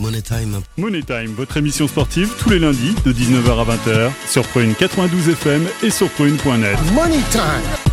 Money Time. Money Time, votre émission sportive tous les lundis de 19h à 20h sur Prune 92 FM et sur prune.net. Money Time.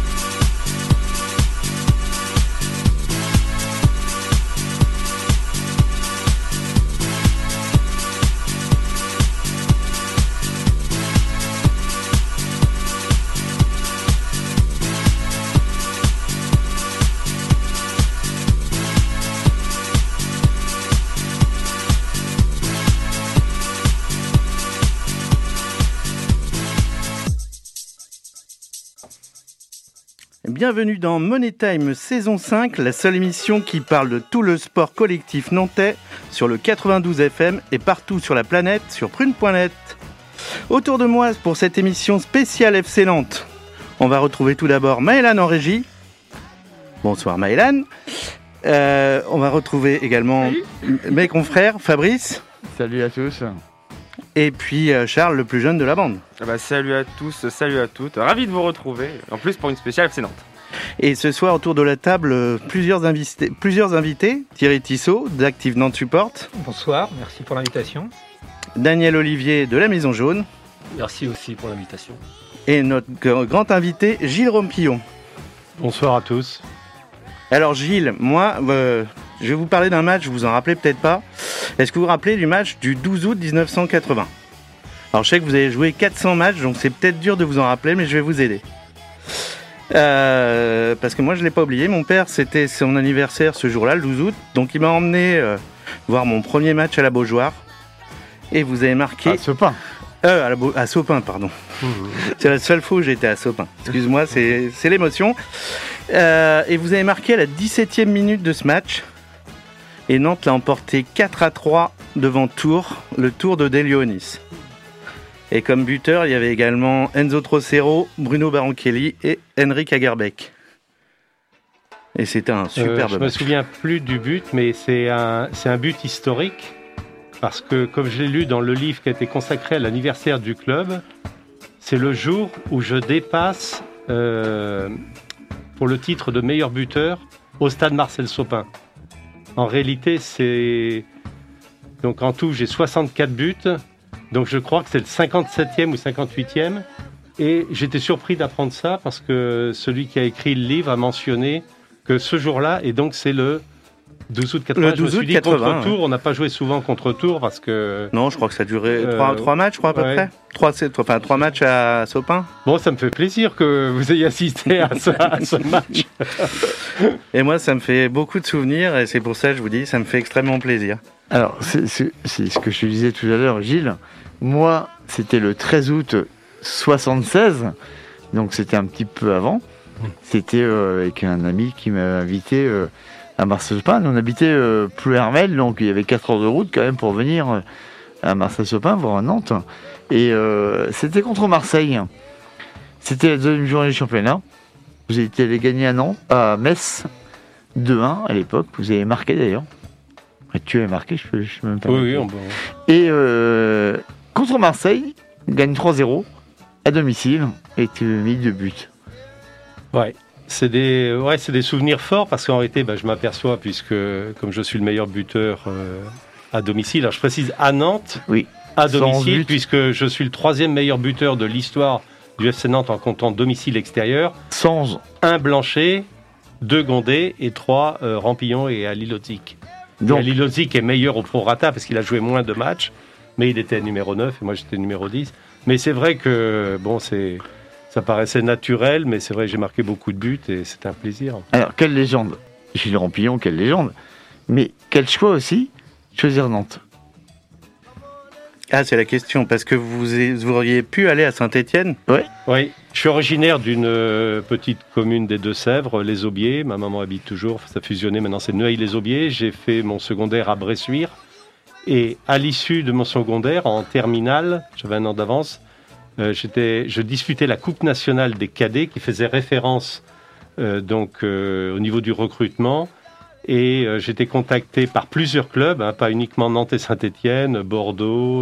Bienvenue dans Money Time saison 5, la seule émission qui parle de tout le sport collectif nantais sur le 92 FM et partout sur la planète sur prune.net. Autour de moi pour cette émission spéciale FC Nantes, on va retrouver tout d'abord Maëlan en régie. Bonsoir Maëlan. On va retrouver également mes confrères Fabrice. Salut à tous. Et puis Charles, le plus jeune de la bande. Salut à tous, salut à toutes. Ravi de vous retrouver, en plus pour une spéciale FC Nantes. Et ce soir, autour de la table, plusieurs invités. Thierry Tissot, d'Active Nantes Support. Bonsoir, merci pour l'invitation. Daniel Olivier, de la Maison Jaune. Merci aussi pour l'invitation. Et notre grand invité, Gilles Rompillon. Bonsoir à tous. Alors Gilles, moi, je vais vous parler d'un match, vous vous en rappelez peut-être pas. Est-ce que vous vous rappelez du match du 12 août 1980 ? Alors je sais que vous avez joué 400 matchs, donc c'est peut-être dur de vous en rappeler, mais je vais vous aider. Parce que moi je ne l'ai pas oublié, mon père c'était son anniversaire ce jour-là, le 12 août, donc il m'a emmené voir mon premier match à la Beaujoire. Et vous avez marqué... À Sopin. À Sopin, pardon. C'est la seule fois où j'étais à Sopin. Excuse-moi, c'est l'émotion. Et vous avez marqué à la 17e minute de ce match. Et Nantes l'a emporté 4-3 devant Tours, le Tours de Delionis. Et comme buteur, il y avait également Enzo Trocero, Bruno Baronchelli et Henrik Agerbeck. Et c'était un superbe match. Je me souviens plus du but, mais c'est un but historique. Parce que, comme je l'ai lu dans le livre qui a été consacré à l'anniversaire du club, c'est le jour où je dépasse pour le titre de meilleur buteur au stade Marcel Sopin. En réalité, donc en tout, j'ai 64 buts. Donc je crois que c'est le 57e ou 58e. Et j'étais surpris d'apprendre ça parce que celui qui a écrit le livre a mentionné que ce jour-là, et donc c'est le 12 août 80. Le 12 août 80, contre Tours, on n'a pas joué souvent contre Tours parce que... Non, je crois que ça a duré 3 matchs, je crois, à peu près. 3 matchs à Sopin. Bon, ça me fait plaisir que vous ayez assisté à ce match. Et moi, ça me fait beaucoup de souvenirs et c'est pour ça que je vous dis, ça me fait extrêmement plaisir. Alors, c'est ce que je te disais tout à l'heure, Gilles. Moi, c'était le 13 août 76, donc c'était un petit peu avant. C'était avec un ami qui m'a invité à Marseille-Sopin. On habitait Plouermel, donc il y avait 4 heures de route quand même pour venir à Marseille-Sopin, voir Nantes. Et c'était contre Marseille. C'était la deuxième journée du championnat. Vous étiez allé gagner à Metz 2-1 à l'époque. Vous avez marqué d'ailleurs. Tu avais marqué, je peux même pas. Oui, Et contre Marseille, on gagne 3-0 à domicile et tu as mis 2 buts. Ouais. C'est des souvenirs forts parce qu'en réalité, je m'aperçois, puisque comme je suis le meilleur buteur à domicile, alors je précise à Nantes, oui, à domicile, puisque je suis le 3e meilleur buteur de l'histoire du FC Nantes en comptant domicile extérieur. 1 Blanchet, 2 Gondé et 3 Rampillon et Alilodzic. Alilodzic est meilleur au prorata parce qu'il a joué moins de matchs, mais il était numéro 9 et moi j'étais numéro 10. Mais c'est vrai que ça paraissait naturel, mais c'est vrai que j'ai marqué beaucoup de buts et c'était un plaisir. Alors, quelle légende, Gilles Rampillon, quelle légende. Mais quel choix aussi, choisir Nantes. Ah, c'est la question, parce que vous auriez pu aller à Saint-Étienne ? Oui, je suis originaire d'une petite commune des Deux-Sèvres, les Aubiers. Ma maman habite toujours, ça a fusionné, maintenant c'est Neuilly-les-Aubiers. J'ai fait mon secondaire à Bressuire. Et à l'issue de mon secondaire, en terminale, j'avais 1 an d'avance, je disputais la Coupe nationale des cadets qui faisait référence au niveau du recrutement. Et j'étais contacté par plusieurs clubs, pas uniquement Nantes et Saint-Étienne, Bordeaux,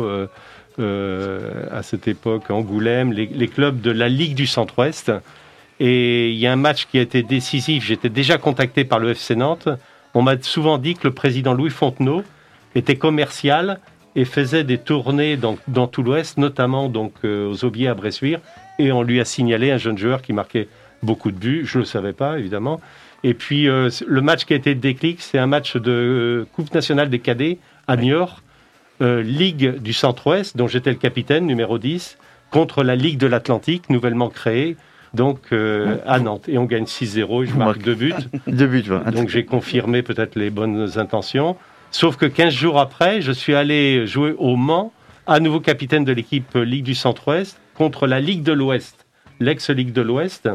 à cette époque Angoulême, les clubs de la Ligue du Centre-Ouest. Et il y a un match qui a été décisif. J'étais déjà contacté par le FC Nantes. On m'a souvent dit que le président Louis Fontenot était commercial et faisait des tournées dans tout l'Ouest, notamment donc, aux Aubiers à Bressuire. Et on lui a signalé un jeune joueur qui marquait beaucoup de buts. Je ne le savais pas, évidemment. Et puis, le match qui a été le déclic, c'est un match de Coupe nationale des cadets à Niort, Ligue du Centre-Ouest, dont j'étais le capitaine, numéro 10, contre la Ligue de l'Atlantique, nouvellement créée, donc à Nantes. Et on gagne 6-0 et je marque 2 buts. 2 buts, ouais. Donc j'ai confirmé peut-être les bonnes intentions. Sauf que 15 jours après, je suis allé jouer au Mans, à nouveau capitaine de l'équipe Ligue du Centre-Ouest, contre la Ligue de l'Ouest, l'ex-Ligue de l'Ouest.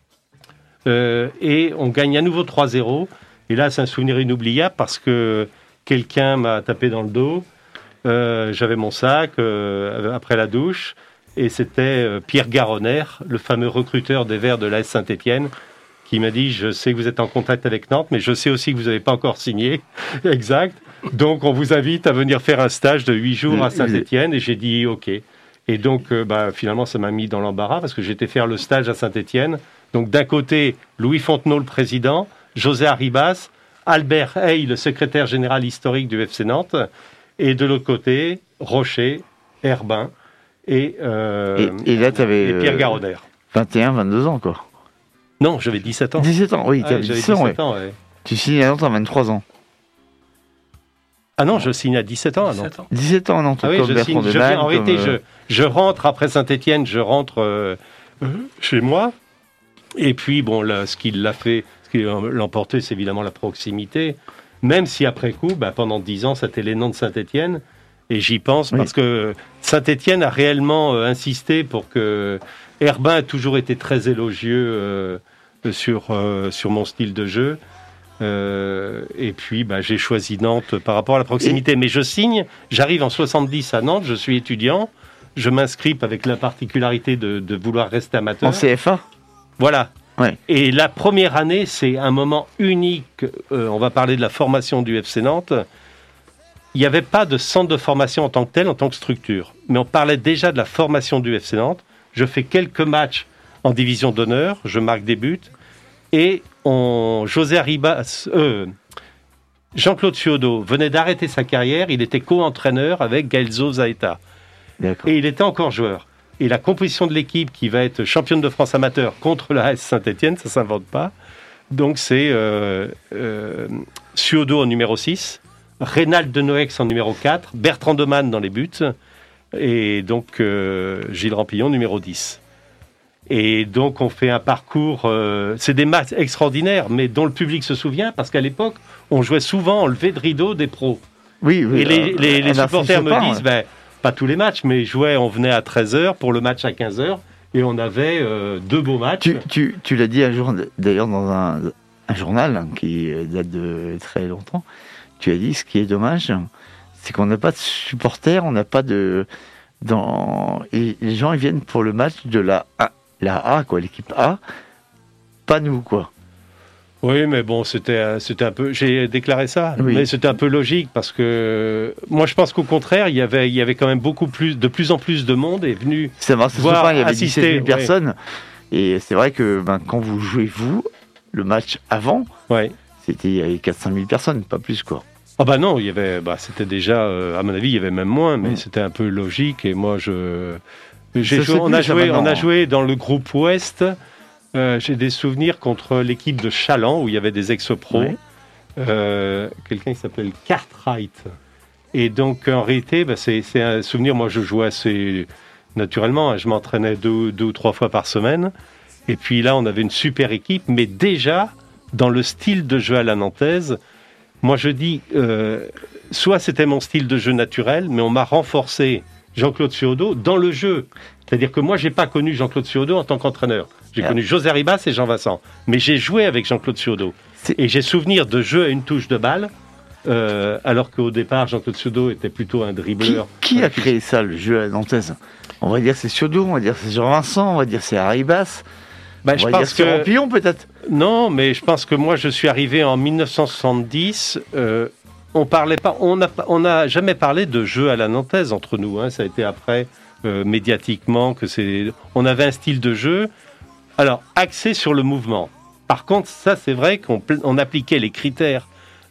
Et on gagne à nouveau 3-0. Et là, c'est un souvenir inoubliable parce que quelqu'un m'a tapé dans le dos. J'avais mon sac après la douche. Et c'était Pierre Garonner, le fameux recruteur des Verts de l'AS Saint-Étienne, qui m'a dit « Je sais que vous êtes en contact avec Nantes, mais je sais aussi que vous n'avez pas encore signé. » Exact. Donc, on vous invite à venir faire un stage de 8 jours à Saint-Étienne. Et j'ai dit « OK ». Et donc, finalement, ça m'a mis dans l'embarras parce que j'étais faire le stage à Saint-Étienne. Donc, d'un côté, Louis Fontenot, le président, José Arribas, Albert Hey, le secrétaire général historique du FC Nantes, et de l'autre côté, Rocher, Herbin et là, tu avais Pierre Garonner. 21, 22 ans, quoi. Non, j'avais 17 ans. 17 ans, oui, tu avais j'avais 17 ans, ouais. Tu signes à Nantes à 23 ans. Ah non, je signe à 17 ans à Nantes. 17 ans à Nantes, Ah oui, comme Bertrand de Manne, en réalité, je rentre après Saint-Étienne, je rentre chez moi. Et puis, bon, là, ce qui l'a emporté, c'est évidemment la proximité. Même si après coup, pendant 10 ans, c'était les Nantes de Saint-Étienne. Et j'y pense parce que Saint-Étienne a réellement insisté pour que... Herbin a toujours été très élogieux sur mon style de jeu. Et puis, j'ai choisi Nantes par rapport à la proximité. Mais je signe, j'arrive en 70 à Nantes, je suis étudiant, je m'inscris avec la particularité de vouloir rester amateur. En CFA ? Voilà. Ouais. Et la première année, c'est un moment unique. On va parler de la formation du FC Nantes. Il n'y avait pas de centre de formation en tant que tel, en tant que structure. Mais on parlait déjà de la formation du FC Nantes. Je fais quelques matchs en division d'honneur, je marque des buts. Et José Arribas, Jean-Claude Ciodo venait d'arrêter sa carrière. Il était co-entraîneur avec Gaelzo Zaeta. D'accord. Et il était encore joueur. Et la composition de l'équipe qui va être championne de France amateur contre la AS Saint-Étienne, ça ne s'invente pas. Donc c'est Ciodo en numéro 6, Reynald de Noex en numéro 4, Bertrand de Manne dans les buts, et donc Gilles Rampillon numéro 10. Et donc on fait un parcours, c'est des matchs extraordinaires, mais dont le public se souvient, parce qu'à l'époque, on jouait souvent en levée de rideau des pros. Oui, et les supporters me disent... pas tous les matchs, mais on venait à 13h pour le match à 15h et on avait 2 beaux matchs. Tu l'as dit un jour, d'ailleurs, dans un journal qui date de très longtemps. Tu as dit, ce qui est dommage, c'est qu'on n'a pas de supporters, on n'a pas de... Et les gens, ils viennent pour le match de la A, quoi, l'équipe A, pas nous, quoi. Oui, mais bon, c'était un peu... J'ai déclaré ça, oui. Mais c'était un peu logique, parce que moi, je pense qu'au contraire, il y avait quand même de plus en plus de monde est venu voir, il y avait assister. 17 000 personnes, et c'est vrai que quand vous jouez, le match avant, il y avait 400 000 personnes, pas plus, quoi. Ah non, il y avait... c'était déjà... à mon avis, il y avait même moins, mais c'était un peu logique, et moi, on a joué dans le groupe Ouest... j'ai des souvenirs contre l'équipe de Chaland où il y avait des ex-pros. Quelqu'un qui s'appelle Cartwright. Et donc, en réalité, c'est un souvenir. Moi, je jouais assez naturellement. Je m'entraînais 2 ou 3 fois par semaine. Et puis là, on avait une super équipe. Mais déjà, dans le style de jeu à la nantaise, moi, je dis, soit c'était mon style de jeu naturel, mais on m'a renforcé Jean-Claude Ciodo dans le jeu. C'est-à-dire que moi, je n'ai pas connu Jean-Claude Ciodo en tant qu'entraîneur. J'ai connu José Arribas et Jean Vincent. Mais j'ai joué avec Jean-Claude Ciodo. Et j'ai souvenir de jeu à une touche de balle, alors qu'au départ, Jean-Claude Ciodo était plutôt un dribbleur. Qui a créé ça, le jeu à la nantaise ? On va dire c'est Ciodo, on va dire c'est Jean Vincent, on va dire c'est Arribas. On va dire c'est Rampillon, peut-être ? Non, mais je pense que moi, je suis arrivé en 1970. On n'a jamais parlé de jeu à la nantaise entre nous. Ça a été après... médiatiquement, on avait un style de jeu, alors axé sur le mouvement. Par contre, ça c'est vrai qu'on appliquait les critères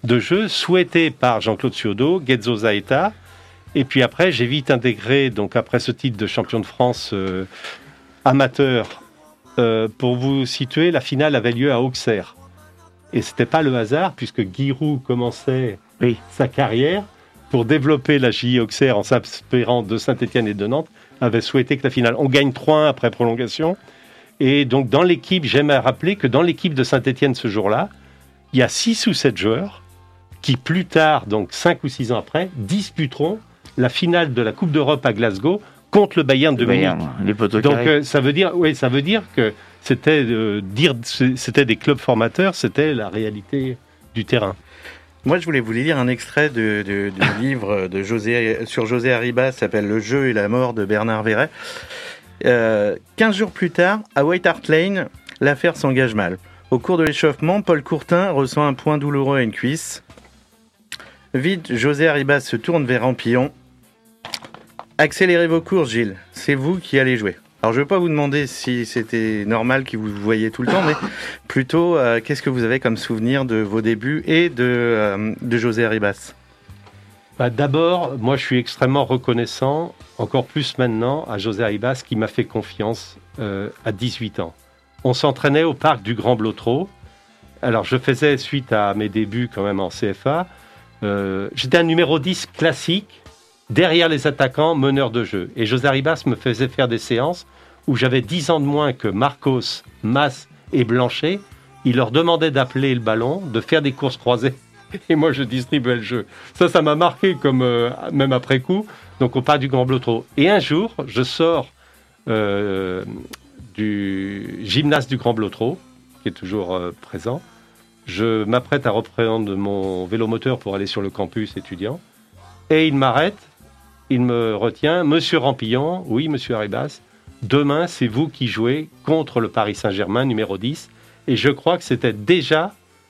de jeu souhaité par Jean-Claude Ciodo, Gezzo Zaeta. Et puis après, j'ai vite intégré, donc après ce titre de champion de France amateur, pour vous situer, la finale avait lieu à Auxerre. Et c'était pas le hasard, puisque Guy Roux commençait sa carrière pour développer la JI Auxerre en s'inspirant de Saint-Étienne et de Nantes, avait souhaité que la finale... On gagne 3-1 après prolongation. Et donc, dans l'équipe, j'aime à rappeler que dans l'équipe de Saint-Étienne ce jour-là, il y a 6 ou 7 joueurs qui, plus tard, donc 5 ou 6 ans après, disputeront la finale de la Coupe d'Europe à Glasgow contre le Bayern de Munich. Les poteaux Donc, carrés. ça veut dire que c'était des clubs formateurs, c'était la réalité du terrain. Moi, je voulais vous lire un extrait du livre sur José Arribas, qui s'appelle Le jeu et la mort de Bernard Verret. 15 jours plus tard, à White Hart Lane, l'affaire s'engage mal. Au cours de l'échauffement, Paul Courtin ressent un point douloureux à une cuisse. Vite, José Arribas se tourne vers Rampillon. Accélérez vos courses, Gilles. C'est vous qui allez jouer. Alors, je ne vais pas vous demander si c'était normal qu'il vous voyiez tout le temps, mais plutôt, qu'est-ce que vous avez comme souvenir de vos débuts et de José Arribas ? D'abord, moi, je suis extrêmement reconnaissant, encore plus maintenant, à José Arribas, qui m'a fait confiance à 18 ans. On s'entraînait au parc du Grand Blotreau. Alors, je faisais, suite à mes débuts quand même en CFA, j'étais un numéro 10 classique, derrière les attaquants, meneur de jeu. Et José Arribas me faisait faire des séances où j'avais 10 ans de moins que Marcos, Mas et Blanchet. Il leur demandait d'appeler le ballon, de faire des courses croisées. Et moi, je distribuais le jeu. Ça m'a marqué, comme même après coup. Donc, on part du Grand Blotreau. Et un jour, je sors du gymnase du Grand Blotreau, qui est toujours présent. Je m'apprête à reprendre mon vélomoteur pour aller sur le campus étudiant. Et il m'arrête, il me retient. Monsieur Rampillon, oui, monsieur Arribas, demain, c'est vous qui jouez contre le Paris Saint-Germain, numéro 10. Et je crois que c'était déjà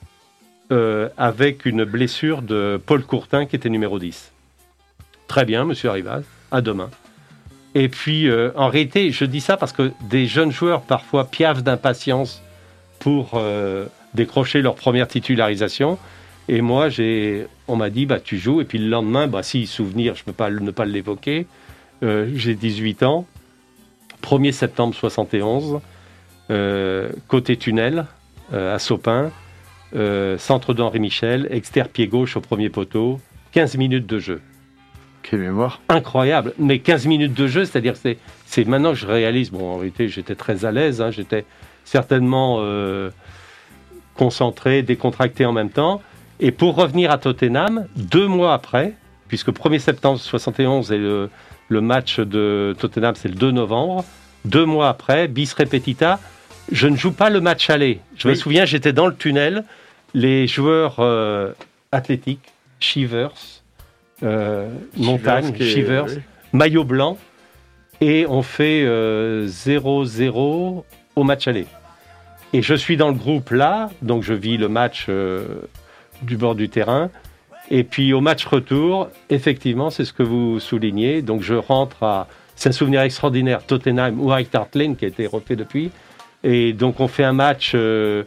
avec une blessure de Paul Courtin, qui était numéro 10. Très bien, monsieur Arribas, à demain. Et puis, en réalité, je dis ça parce que des jeunes joueurs, parfois, piaffent d'impatience pour décrocher leur première titularisation. Et moi, on m'a dit, tu joues. Et puis le lendemain, si souvenir, je ne peux pas ne pas l'évoquer, j'ai 18 ans, 1er septembre 71, côté tunnel, à Sopin, centre d'Henri Michel, externe pied gauche au premier poteau, 15 minutes de jeu. Quelle mémoire. Incroyable, mais 15 minutes de jeu, c'est-à-dire que c'est maintenant que je réalise, en réalité j'étais très à l'aise, j'étais certainement concentré, décontracté en même temps. Et pour revenir à Tottenham, 2 mois après, puisque 1er septembre 71 et le match de Tottenham, c'est le 2 novembre, 2 mois après, bis repetita, je ne joue pas le match aller. Je me souviens, j'étais dans le tunnel, les joueurs athlétiques, Shivers, Montagne, Shivers, maillot blanc, et on fait 0-0 au match aller. Et je suis dans le groupe là, donc je vis le match du bord du terrain. Et puis au match retour, effectivement, c'est ce que vous soulignez. Donc je rentre c'est un souvenir extraordinaire, Tottenham ou White Hart Lane qui a été refait depuis. Et donc on fait un match,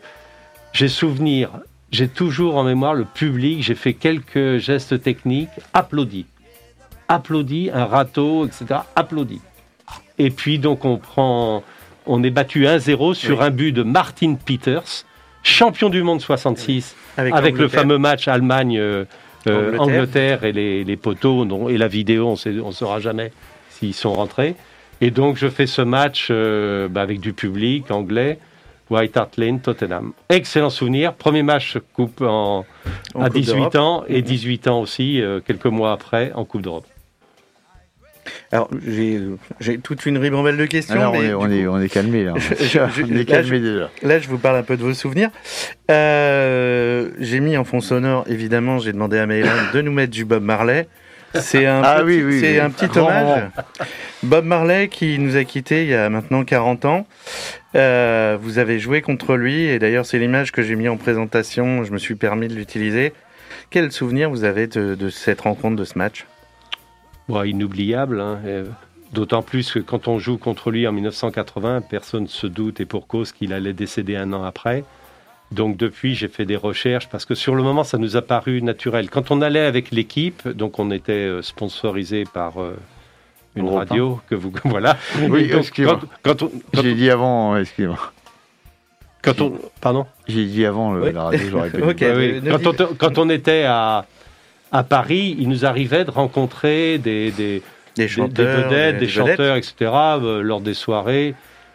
j'ai toujours en mémoire le public, j'ai fait quelques gestes techniques, applaudi, un râteau, etc., applaudi. Et puis donc on est battu 1-0 sur un but de Martin Peters, champion du monde 66, avec le fameux match Allemagne-Angleterre et les poteaux, et la vidéo, on ne saura jamais s'ils sont rentrés. Et donc je fais ce match avec du public anglais, White Hart Lane, Tottenham. Excellent souvenir, premier match coupe à 18 ans, et 18 ans aussi, quelques mois après, en Coupe d'Europe. Alors, j'ai toute une ribambelle de questions. Alors, mais on est calmé là. On est calmé déjà. Là, je vous parle un peu de vos souvenirs. J'ai mis en fond sonore, évidemment, j'ai demandé à Maëlan de nous mettre du Bob Marley. C'est un petit hommage. Bob Marley qui nous a quittés il y a maintenant 40 ans. Vous avez joué contre lui, et d'ailleurs, c'est l'image que j'ai mis en présentation. Je me suis permis de l'utiliser. Quel souvenir vous avez de cette rencontre, de ce match ? Inoubliable, d'autant plus que quand on joue contre lui en 1980, personne ne se doute, et pour cause, qu'il allait décéder un an après. Donc depuis, j'ai fait des recherches parce que sur le moment, ça nous a paru naturel. Quand on allait avec l'équipe, donc on était sponsorisé par une Europe radio que vous voilà. Oui, Et donc, excusez-moi. J'ai dit avant, excusez-moi. Pardon. J'ai dit avant Oui. la radio, j'aurais pu. Ok. Oui. Quand on était à Paris, il nous arrivait de rencontrer des chanteurs, vedettes, des des chanteurs, etc. Lors des soirées.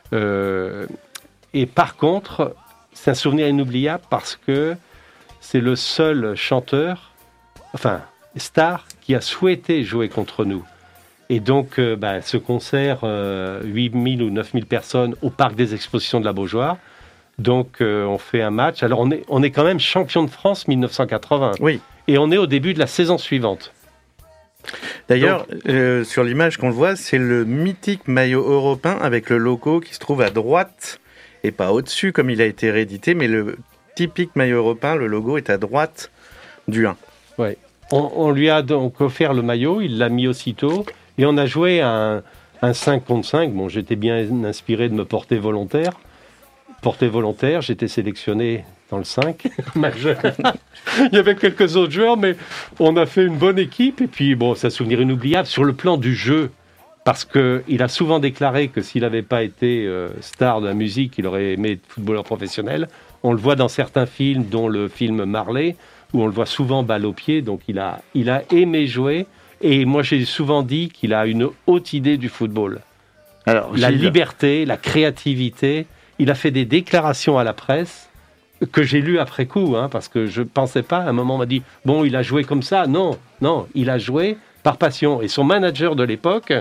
Et par contre, c'est un souvenir inoubliable parce que c'est le seul chanteur, star, qui a souhaité jouer contre nous. Et donc, ce concert, 8000 ou 9000 personnes au Parc des Expositions de la Beaujoire. Donc, on fait un match. Alors, on est quand même champion de France 1980. Oui. Et on est au début de la saison suivante. D'ailleurs, sur l'image qu'on le voit, c'est le mythique maillot européen avec le logo qui se trouve à droite et pas au-dessus comme il a été réédité, mais le typique maillot européen, le logo est à droite du 1. Ouais. On lui a donc offert le maillot, il l'a mis aussitôt, et on a joué un 5 contre 5. Bon, j'étais bien inspiré de me porter volontaire. J'étais sélectionné dans le 5 majeur. Il y avait quelques autres joueurs, mais on a fait une bonne équipe. Et puis, bon, c'est un souvenir inoubliable sur le plan du jeu, parce qu'il a souvent déclaré que s'il n'avait pas été star de la musique, il aurait aimé être footballeur professionnel. On le voit dans certains films, dont le film Marley, où on le voit souvent balle au pied. Donc, il a aimé jouer. Et moi, j'ai souvent dit qu'il a une haute idée du football. Alors, La Gilles, liberté, la créativité. Il a fait des déclarations à la presse que j'ai lues après coup, parce que je ne pensais pas. À un moment, on m'a dit « Bon, il a joué comme ça ». Non, il a joué par passion. Et son manager de l'époque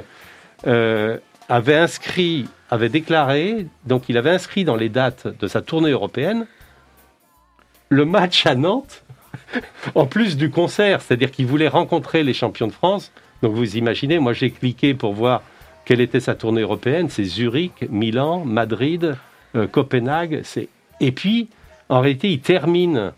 avait déclaré, donc il avait inscrit dans les dates de sa tournée européenne le match à Nantes, en plus du concert. C'est-à-dire qu'il voulait rencontrer les champions de France. Donc vous imaginez, moi j'ai cliqué pour voir quelle était sa tournée européenne. C'est Zurich, Milan, Madrid, Copenhague. Et puis, en réalité, il termine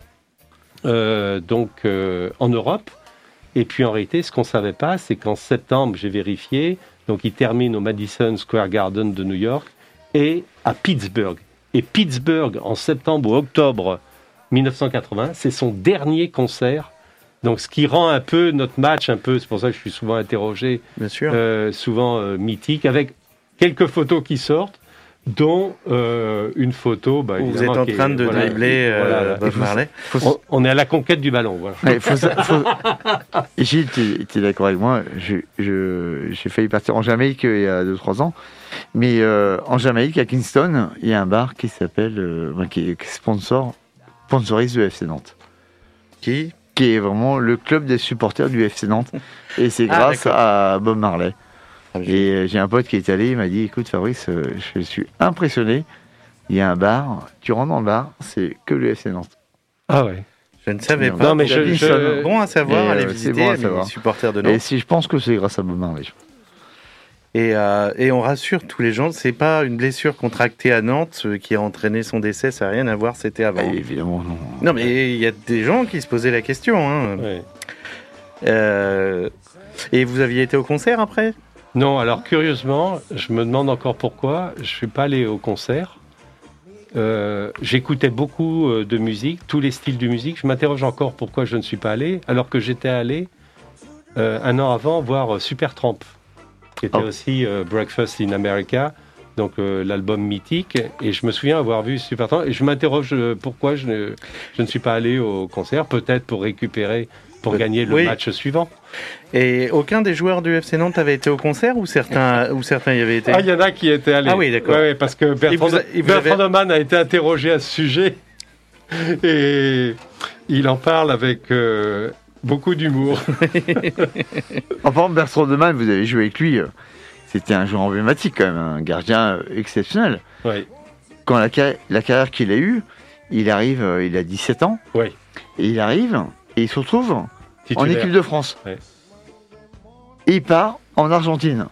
en Europe. Et puis, en réalité, ce qu'on ne savait pas, c'est qu'en septembre, j'ai vérifié, donc il termine au Madison Square Garden de New York et à Pittsburgh. Et Pittsburgh, en septembre ou octobre 1980, c'est son dernier concert. Donc, ce qui rend un peu notre match, c'est pour ça que je suis souvent interrogé, Bien sûr. souvent mythique, avec quelques photos qui sortent, dont une photo. Où vous êtes en train de dribbler Bob Marley. On est à la conquête du ballon. Voilà. Ouais, Gilles, tu es d'accord avec moi, j'ai failli partir en Jamaïque il y a 2-3 ans. Mais en Jamaïque, à Kingston, il y a un bar qui s'appelle, qui sponsorise le FC Nantes. Qui est vraiment le club des supporters du FC Nantes. Et c'est grâce à Bob Marley. Et j'ai un pote qui est allé, il m'a dit, écoute Fabrice, je suis impressionné, il y a un bar, tu rentres dans le bar, c'est que le FC Nantes. Ah ouais. Je ne savais pas. Non, mais bon à savoir, allez visiter, les supporters de Nantes. Et je pense que c'est grâce à Bob Marley. Et on rassure tous les gens, c'est pas une blessure contractée à Nantes qui a entraîné son décès, ça n'a rien à voir, c'était avant. Ah, évidemment, non. Non, mais il y a des gens qui se posaient la question. Ouais. Et vous aviez été au concert après ? Non, alors curieusement, je me demande encore pourquoi, je ne suis pas allé au concert. J'écoutais beaucoup de musique, tous les styles de musique. Je m'interroge encore pourquoi je ne suis pas allé, alors que j'étais allé un an avant voir Supertramp, qui était aussi Breakfast in America, donc l'album mythique. Et je me souviens avoir vu Supertramp, et je m'interroge pourquoi je ne suis pas allé au concert, peut-être pour récupérer, pour gagner le match suivant. Et aucun des joueurs du FC Nantes avait été au concert ou certains y avaient été ? Ah, il y en a qui étaient allés. Ah oui, d'accord. Ouais, parce que Bertrand Demann a été interrogé à ce sujet et il en parle avec beaucoup d'humour. En parlant de Bertrand Demann, vous avez joué avec lui, c'était un joueur emblématique quand même, un gardien exceptionnel. Oui. Quand la carrière qu'il a eue, il arrive, il a 17 ans, oui. Et il arrive et il se retrouve titulaire en équipe de France. Ouais. Et il part en Argentine.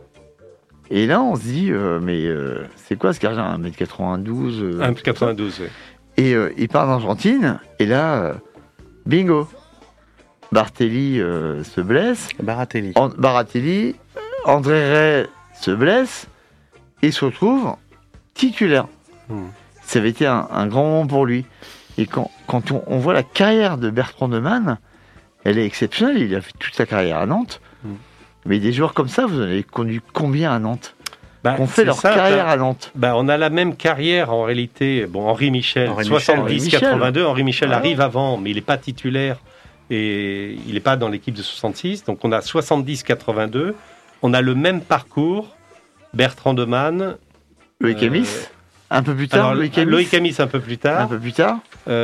Et là, on se dit, c'est quoi ce gardien 1m92 1m92, oui. Et il part en Argentine, et là, bingo. Barthélémy se blesse. Baratelli. André Ray se blesse, et se retrouve titulaire. ça avait été un grand moment pour lui. Et quand on voit la carrière de Bertrand Demanne, elle est exceptionnelle. Il a fait toute sa carrière à Nantes. Mais des joueurs comme ça, vous en avez connu combien à Nantes ? On fait leur carrière à Nantes. On a la même carrière en réalité. Henri Michel, 70-82. Henri Michel arrive avant, mais il n'est pas titulaire et il n'est pas dans l'équipe de 66. Donc on a 70-82. On a le même parcours. Bertrand Demanne. Loïc Amis, un peu plus tard. Loïc Amis, un peu plus tard. Un peu plus tard.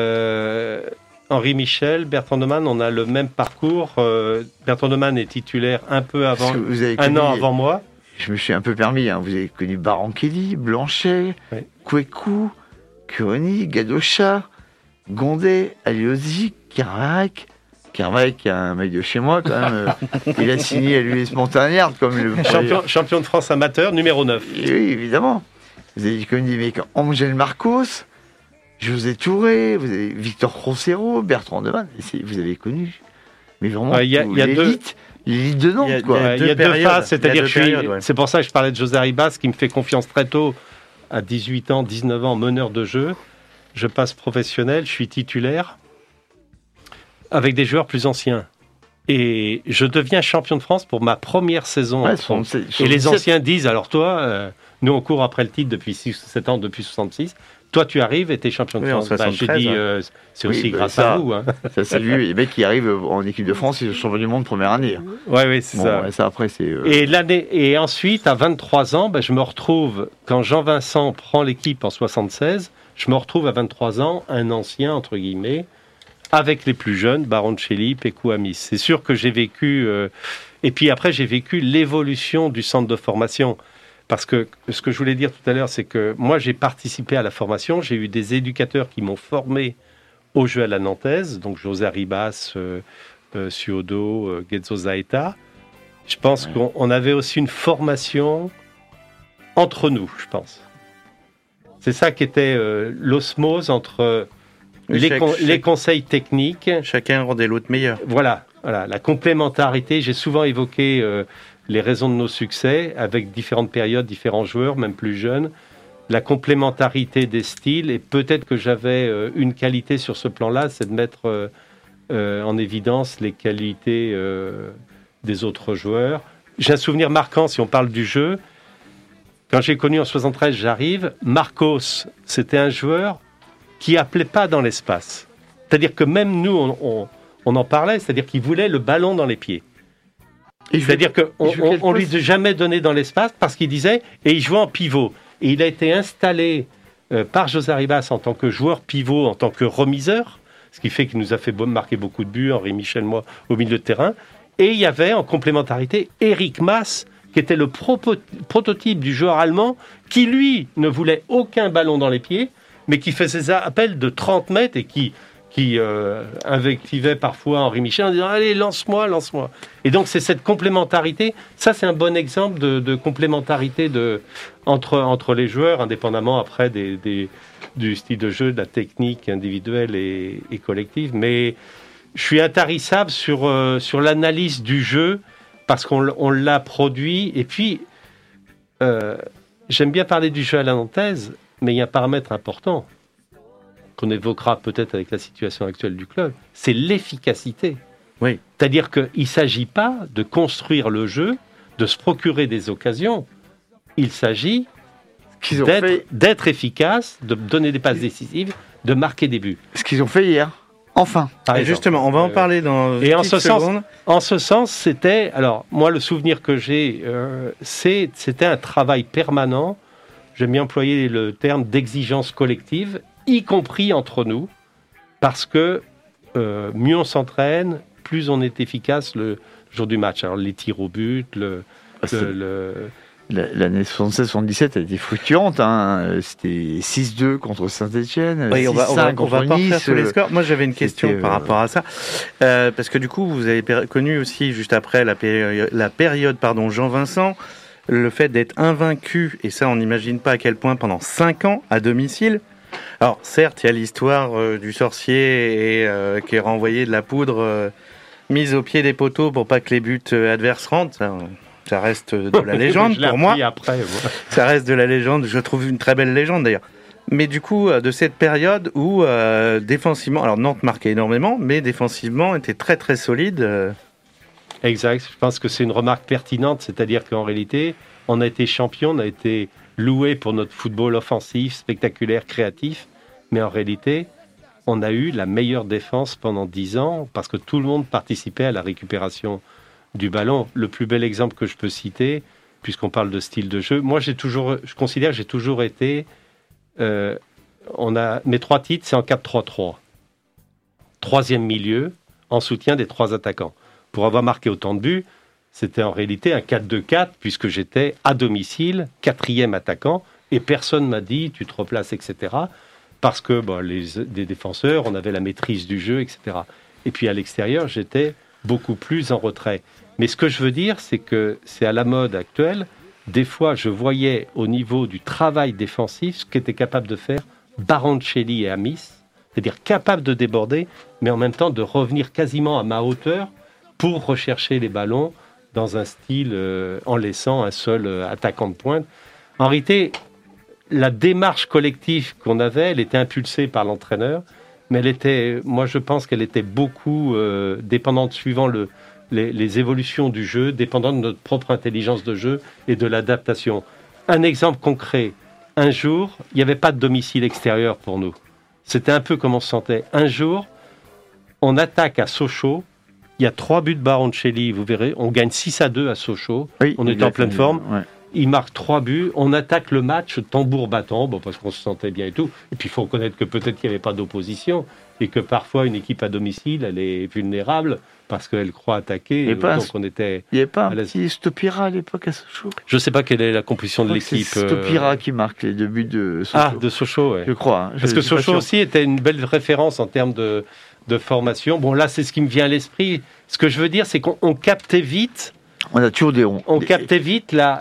Henri Michel, Bertrand Demanne, on a le même parcours. Bertrand Demanne est titulaire un peu avant, un an avant moi. Je me suis un peu permis. Vous avez connu Barankelli, Blanchet, Kouekou, Kuroni, Gadocha, Gondet, Aliosi, Kervarek. Kervarek, qui est un mec de chez moi, quand même. Il a signé à l'US Montagnard comme le champion de France amateur, numéro 9. Et oui, évidemment. Vous avez connu des mecs Angel Marcos, José Touré, vous avez Victor Rossero, Bertrand Demanne. Vous avez connu. Mais vraiment, il y a l'élite de Nantes, quoi. Il y a deux phases, c'est-à-dire c'est pour ça que je parlais de José Arribas, qui me fait confiance très tôt, à 18 ans, 19 ans, meneur de jeu. Je passe professionnel, je suis titulaire, avec des joueurs plus anciens. Et je deviens champion de France pour ma première saison. Et les anciens disent, alors toi, nous on court après le titre depuis 6-7 ans, depuis 66. Toi, tu arrives et tu es champion de France. J'ai dit, c'est aussi grâce à vous. Ça, c'est vu. Les mecs qui arrivent en équipe de France, ils sont champions du monde première année. Oui, c'est ça. Ça, après, c'est... Et ensuite, à 23 ans, je me retrouve, quand Jean Vincent prend l'équipe en 76, je me retrouve à 23 ans, un ancien, entre guillemets, avec les plus jeunes, Baroncelli, Pécou Amis. C'est sûr que j'ai vécu... et puis après, j'ai vécu l'évolution du centre de formation. Parce que ce que je voulais dire tout à l'heure, c'est que moi, j'ai participé à la formation. J'ai eu des éducateurs qui m'ont formé au jeu à la nantaise. Donc, José Arribas, Suodo, Getzo Zaeta. Je pense qu'on avait aussi une formation entre nous, je pense. C'est ça qui était l'osmose entre les conseils techniques. Chacun rendait l'autre meilleur. Voilà, la complémentarité. J'ai souvent évoqué les raisons de nos succès avec différentes périodes, différents joueurs, même plus jeunes. La complémentarité des styles. Et peut-être que j'avais une qualité sur ce plan-là, c'est de mettre en évidence les qualités des autres joueurs. J'ai un souvenir marquant, si on parle du jeu. Quand j'ai connu en 73, j'arrive, Marcos, c'était un joueur qui appelait pas dans l'espace. C'est-à-dire que même nous, on en parlait, c'est-à-dire qu'il voulait le ballon dans les pieds. C'est-à-dire qu'on ne lui a jamais donné dans l'espace parce qu'il disait, et il jouait en pivot. Et il a été installé par José Arribas en tant que joueur pivot, en tant que remiseur, ce qui fait qu'il nous a fait marquer beaucoup de buts, Henri Michel, moi, au milieu de terrain. Et il y avait en complémentarité Eric Mas, qui était le prototype du joueur allemand, qui lui ne voulait aucun ballon dans les pieds, mais qui faisait des appels de 30 mètres et qui invectivait parfois Henri Michel en disant « Allez, lance-moi ». Et donc, c'est cette complémentarité. Ça, c'est un bon exemple de complémentarité entre les joueurs, indépendamment après du style de jeu, de la technique individuelle et collective. Mais je suis intarissable sur l'analyse du jeu parce qu'on l'a produit. Et puis, j'aime bien parler du jeu à la nantaise, mais il y a un paramètre important qu'on évoquera peut-être avec la situation actuelle du club, c'est l'efficacité. Oui. C'est-à-dire qu'il ne s'agit pas de construire le jeu, de se procurer des occasions. Il s'agit d'être efficace, de donner des passes décisives, de marquer des buts. Ce qu'ils ont fait hier, enfin. Et justement, on va en parler dans une petite seconde. En ce sens, c'était... Alors, moi, le souvenir que j'ai, c'était un travail permanent. J'aime bien employer le terme d'exigence collective, y compris entre nous, parce que mieux on s'entraîne, plus on est efficace le jour du match. Alors les tirs au but, L'année 76-77 a été fluctuante. C'était 6-2 contre Saint-Etienne, 6-5 on va contre pas Nice. Refaire tous les scores. Moi, j'avais une question par rapport à ça. Parce que du coup, vous avez connu aussi, juste après la période Jean Vincent, le fait d'être invaincu, et ça, on n'imagine pas à quel point, pendant 5 ans, à domicile. Alors, certes, il y a l'histoire du sorcier et qui est renvoyé de la poudre mise au pied des poteaux pour pas que les buts adverses rentrent. Ça reste de la légende pour moi. Après, Ça reste de la légende. Je trouve une très belle légende d'ailleurs. Mais du coup, de cette période où défensivement, alors Nantes marquait énormément, mais défensivement était très très solide. Exact, je pense que c'est une remarque pertinente, c'est-à-dire qu'en réalité, on a été champion, on a été loué pour notre football offensif, spectaculaire, créatif, mais en réalité, on a eu la meilleure défense pendant 10 ans parce que tout le monde participait à la récupération du ballon. Le plus bel exemple que je peux citer, puisqu'on parle de style de jeu, moi je considère que j'ai toujours été... mes 3 titres, c'est en 4-3-3. Troisième milieu, en soutien des 3 attaquants. Pour avoir marqué autant de buts, c'était en réalité un 4-2-4, puisque j'étais à domicile, 4e attaquant, et personne m'a dit « tu te replaces », etc. Parce que des défenseurs, on avait la maîtrise du jeu, etc. Et puis à l'extérieur, j'étais beaucoup plus en retrait. Mais ce que je veux dire, c'est que c'est à la mode actuelle. Des fois, je voyais au niveau du travail défensif ce qu'étaient capables de faire Baroncelli et Amis, c'est-à-dire capables de déborder, mais en même temps de revenir quasiment à ma hauteur pour rechercher les ballons dans un style en laissant un seul attaquant de pointe. En réalité, la démarche collective qu'on avait, elle était impulsée par l'entraîneur, mais moi je pense qu'elle était beaucoup dépendante suivant les évolutions du jeu, dépendant de notre propre intelligence de jeu et de l'adaptation. Un exemple concret, un jour, il n'y avait pas de domicile extérieur pour nous. C'était un peu comme on se sentait. Un jour, on attaque à Sochaux, il y a 3 buts de Baroncelli, vous verrez, on gagne 6-2 à Sochaux, oui, on était en pleine forme. Ouais. Il marque 3 buts, on attaque le match tambour battant, parce qu'on se sentait bien et tout. Et puis il faut reconnaître que peut-être qu'il n'y avait pas d'opposition et que parfois une équipe à domicile, elle est vulnérable parce qu'elle croit attaquer. Il n'y avait pas un petit Stopira à l'époque à Sochaux. Je ne sais pas quelle est la composition de l'équipe. C'est Stopira qui marque les 2 buts de Sochaux. Ah, de Sochaux, oui. Je crois. Parce que Sochaux aussi était une belle référence en termes de formation. Bon, là, c'est ce qui me vient à l'esprit. Ce que je veux dire, c'est qu'on captait vite. On a toujours des ronds. On captait vite à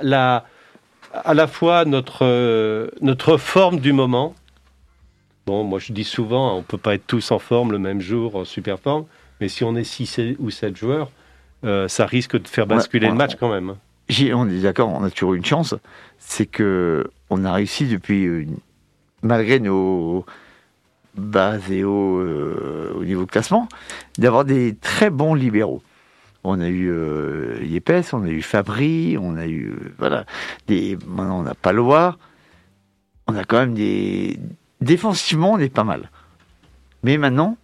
la fois notre forme du moment. Bon, moi je dis souvent, on ne peut pas être tous en forme le même jour, en super forme, mais si on est 6 ou 7 joueurs, ça risque de faire basculer le match quand même. On est d'accord, on a toujours une chance, c'est qu'on a réussi depuis, malgré nos bas et hauts au niveau classement, d'avoir des très bons libéraux. On a eu Yepes, on a eu Fabry, on a eu maintenant on a Palois. On a quand même défensivement on est pas mal. Mais maintenant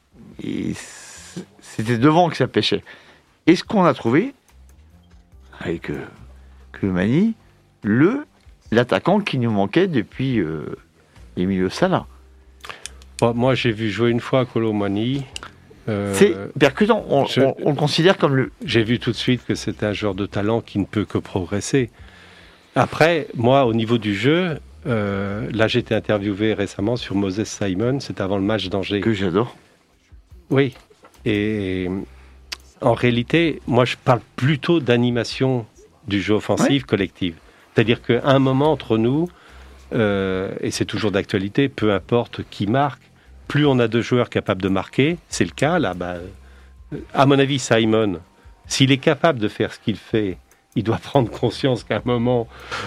c'était devant que ça pêchait. Et ce qu'on a trouvé avec Colomani, l'attaquant qui nous manquait depuis Emilio Sala. Bon, moi j'ai vu jouer une fois Colomani. C'est percutant, on le considère comme J'ai vu tout de suite que c'était un joueur de talent qui ne peut que progresser. Après, moi, au niveau du jeu, là j'ai été interviewé récemment sur Moses Simon, c'était avant le match d'Angers. Que j'adore. Oui, et en réalité, moi je parle plutôt d'animation du jeu offensif collective. C'est-à-dire qu'à un moment entre nous, et c'est toujours d'actualité, peu importe qui marque, plus on a de joueurs capables de marquer, c'est le cas là, à mon avis, Simon, s'il est capable de faire ce qu'il fait, il doit prendre conscience qu'à un moment,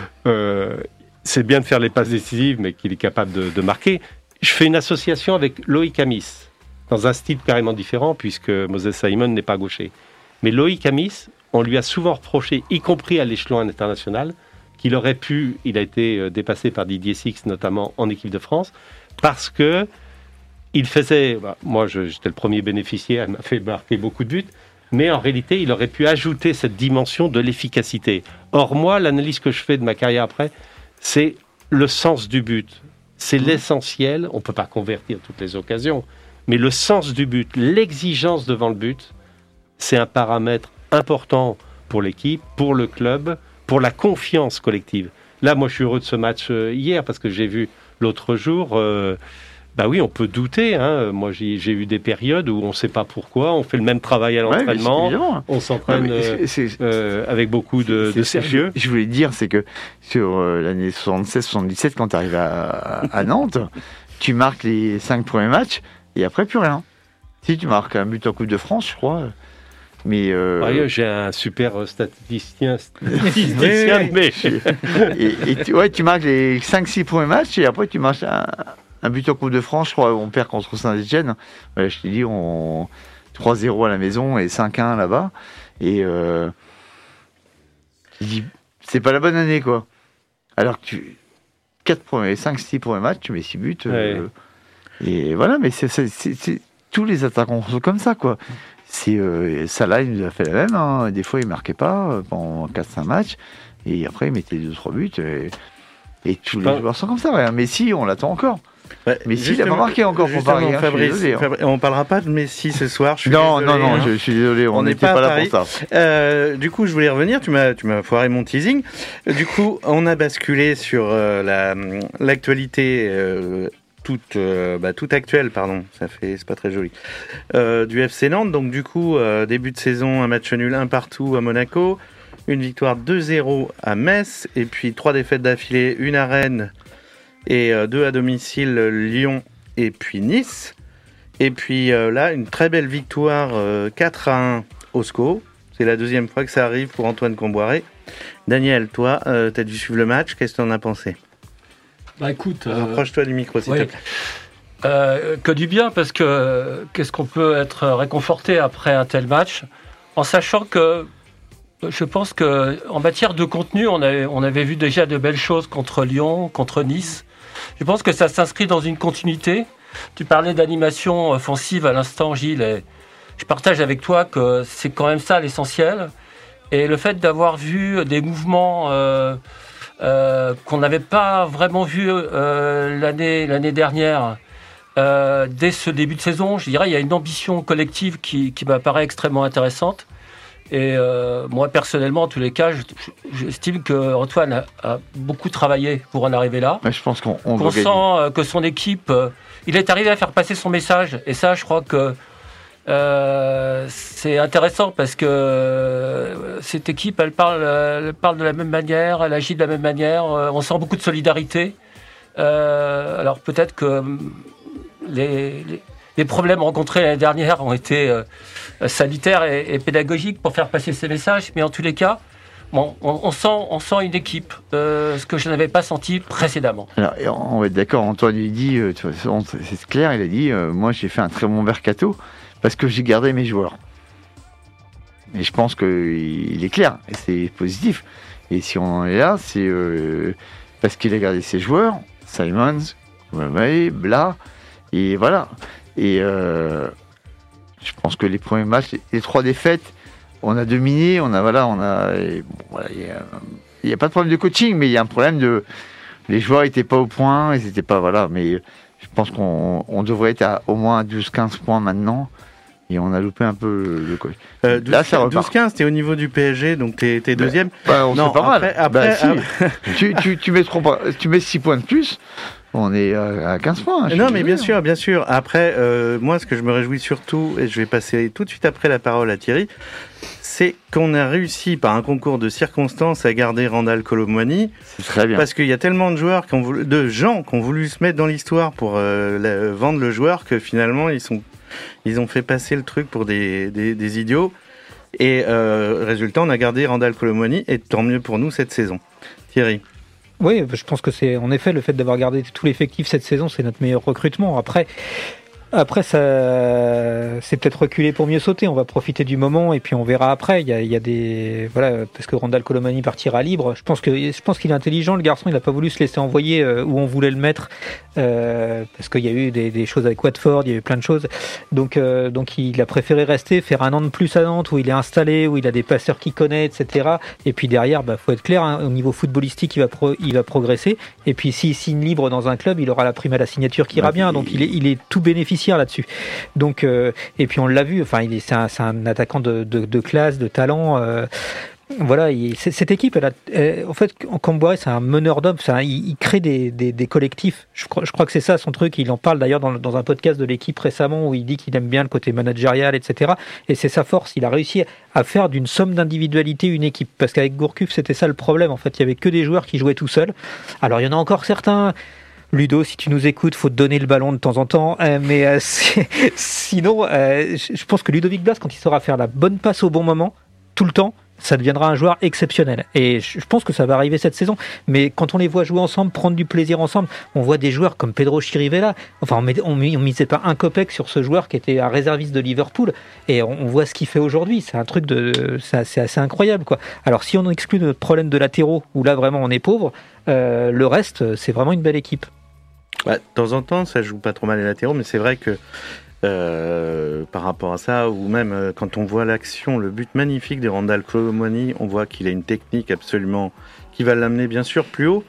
c'est bien de faire les passes décisives, mais qu'il est capable de marquer. Je fais une association avec Loïc Amis, dans un style carrément différent, puisque Moses Simon n'est pas gaucher. Mais Loïc Amis, on lui a souvent reproché, y compris à l'échelon international, qu'il aurait pu, il a été dépassé par Didier Six, notamment en équipe de France, parce que il faisait, moi j'étais le premier bénéficiaire, il m'a fait marquer beaucoup de buts, mais en réalité il aurait pu ajouter cette dimension de l'efficacité. Or moi, l'analyse que je fais de ma carrière après, c'est le sens du but. C'est l'essentiel, on ne peut pas convertir toutes les occasions, mais le sens du but, l'exigence devant le but, c'est un paramètre important pour l'équipe, pour le club, pour la confiance collective. Là, moi je suis heureux de ce match hier, parce que j'ai vu l'autre jour... oui, on peut douter. Moi, j'ai eu des périodes où on ne sait pas pourquoi. On fait le même travail à l'entraînement. On s'entraîne avec beaucoup de sérieux. Je voulais dire, c'est que sur l'année 76-77, quand tu arrives à Nantes, tu marques les 5 premiers matchs et après plus rien. Si tu marques un but en Coupe de France, je crois, Mais J'ai un super statisticien Oui. mais tu marques les 5-6 premiers matchs et après tu marques un but en Coupe de France. Je crois on perd contre Saint-Etienne. Ouais, je t'ai dit, on 3-0 à la maison et 5-1 là-bas. Et je dis, c'est pas la bonne année, quoi. Alors que 5-6 premiers matchs, tu mets 6 buts. Et voilà, mais c'est tous les attaquants sont comme ça, quoi. Salah, il nous a fait la même. Hein. Des fois, il marquait pas pendant 4-5 matchs. Et après, il mettait 2-3 buts. Et tous les joueurs sont comme ça. Ouais. Messi, on l'attend encore. Ouais, Messi, il n'a pas marqué encore pour Paris. Hein, Fabrice, désolé, hein. on parlera pas de Messi ce soir. Je suis non, désolé, je suis désolé. On n'est n'était pas là pour ça. Du coup, je voulais revenir. Tu m'as foiré mon teasing. Du coup, on a basculé sur l'actualité toute actuelle, pardon. C'est pas très joli. Du FC Nantes. Donc, du coup, début de saison, un match nul 1-1 à Monaco, une victoire 2-0 à Metz, et puis 3 défaites d'affilée, une à Rennes et 2 à domicile, Lyon et puis Nice. Et puis là, une très belle victoire 4-1 au SCO. C'est la deuxième fois que ça arrive pour Antoine Comboiré. Daniel, toi, tu as dû suivre le match. Qu'est-ce que tu en as pensé ? Bah écoute... Rapproche-toi du micro, s'il te plaît. Que du bien, parce que qu'est-ce qu'on peut être réconforté après un tel match, en sachant que je pense qu'en matière de contenu, on avait vu déjà de belles choses contre Lyon, contre Nice. Je pense que ça s'inscrit dans une continuité. Tu parlais d'animation offensive à l'instant, Gilles, et je partage avec toi que c'est quand même ça l'essentiel. Et le fait d'avoir vu des mouvements qu'on n'avait pas vraiment vus l'année dernière, dès ce début de saison, je dirais, il y a une ambition collective qui m'apparaît extrêmement intéressante. Et moi, personnellement, en tous les cas, j'estime qu'Antoine a beaucoup travaillé pour en arriver là. Mais je pense qu'on sent que son équipe... il est arrivé à faire passer son message. Et ça, je crois que c'est intéressant parce que cette équipe, elle parle de la même manière, elle agit de la même manière. On sent beaucoup de solidarité. Alors peut-être que les problèmes rencontrés l'année dernière ont été sanitaires et pédagogiques pour faire passer ces messages, mais en tous les cas, on sent une équipe, ce que je n'avais pas senti précédemment. Alors, on va être d'accord, Antoine lui dit, c'est clair, il a dit, moi j'ai fait un très bon mercato parce que j'ai gardé mes joueurs. Et je pense qu'il est clair, et c'est positif. Et si on en est là, c'est parce qu'il a gardé ses joueurs, Simons, Blas, et voilà. Et je pense que les premiers matchs, les 3 défaites, on a dominé, il n'y a pas de problème de coaching, mais il y a un problème de... Les joueurs n'étaient pas au point, ils n'étaient pas... Voilà, mais je pense qu'on devrait être à au moins 12-15 points maintenant, et on a loupé un peu le coach. Là, ça repart. 12-15, t'es au niveau du PSG, donc t'es deuxième. On non, pas mal. Après, tu mets 6 points de plus, on est à 15 points. Non, mais bien sûr. Après, moi, ce que je me réjouis surtout, et je vais passer tout de suite après la parole à Thierry, c'est qu'on a réussi par un concours de circonstances à garder Randal Kolo Muani. C'est très bien. Parce qu'il y a tellement de joueurs de gens qui ont voulu se mettre dans l'histoire pour vendre le joueur que finalement ils ont fait passer le truc pour des idiots. Et résultat, on a gardé Randal Kolo Muani, et tant mieux pour nous cette saison. Thierry. Oui, je pense que c'est en effet le fait d'avoir gardé tout l'effectif cette saison, c'est notre meilleur recrutement. Après, ça, c'est peut-être reculer pour mieux sauter. On va profiter du moment et puis on verra après. Il y a des, voilà, parce que Randal Kolo Muani partira libre. Je pense qu'il est intelligent, le garçon. Il n'a pas voulu se laisser envoyer où on voulait le mettre, parce qu'il y a eu des choses avec Watford, il y a eu plein de choses. Donc il a préféré rester, faire un an de plus à Nantes où il est installé, où il a des passeurs qu'il connaît, etc. Et puis derrière, faut être clair, hein, au niveau footballistique, il va progresser. Et puis s'il signe libre dans un club, il aura la prime à la signature qui ira bien. Donc il est tout bénéficiaire là-dessus. Donc et puis on l'a vu, enfin c'est un attaquant de classe, de talent. Voilà, cette équipe, en fait, Comboiré, c'est un meneur d'hommes. Il crée des collectifs. Je crois que c'est ça son truc. Il en parle d'ailleurs dans un podcast de l'équipe récemment où il dit qu'il aime bien le côté managérial, etc. Et c'est sa force. Il a réussi à faire d'une somme d'individualité une équipe. Parce qu'avec Gourcuff, c'était ça le problème. En fait, il y avait que des joueurs qui jouaient tout seuls. Alors, il y en a encore certains. Ludo, si tu nous écoutes, faut te donner le ballon de temps en temps. Mais sinon, je pense que Ludovic Blas, quand il saura faire la bonne passe au bon moment, tout le temps, ça deviendra un joueur exceptionnel. Et je pense que ça va arriver cette saison. Mais quand on les voit jouer ensemble, prendre du plaisir ensemble, on voit des joueurs comme Pedro Chirivella. Enfin, on misait pas un copec sur ce joueur qui était un réserviste de Liverpool. Et on voit ce qu'il fait aujourd'hui. C'est un truc c'est assez incroyable, quoi. Alors, si on exclut notre problème de latéraux, où là vraiment on est pauvre, le reste, c'est vraiment une belle équipe. De temps en temps, ça joue pas trop mal les latéraux, mais c'est vrai que par rapport à ça, ou même quand on voit l'action, le but magnifique de Randal Kolo Muani, on voit qu'il a une technique absolument qui va l'amener bien sûr plus haut.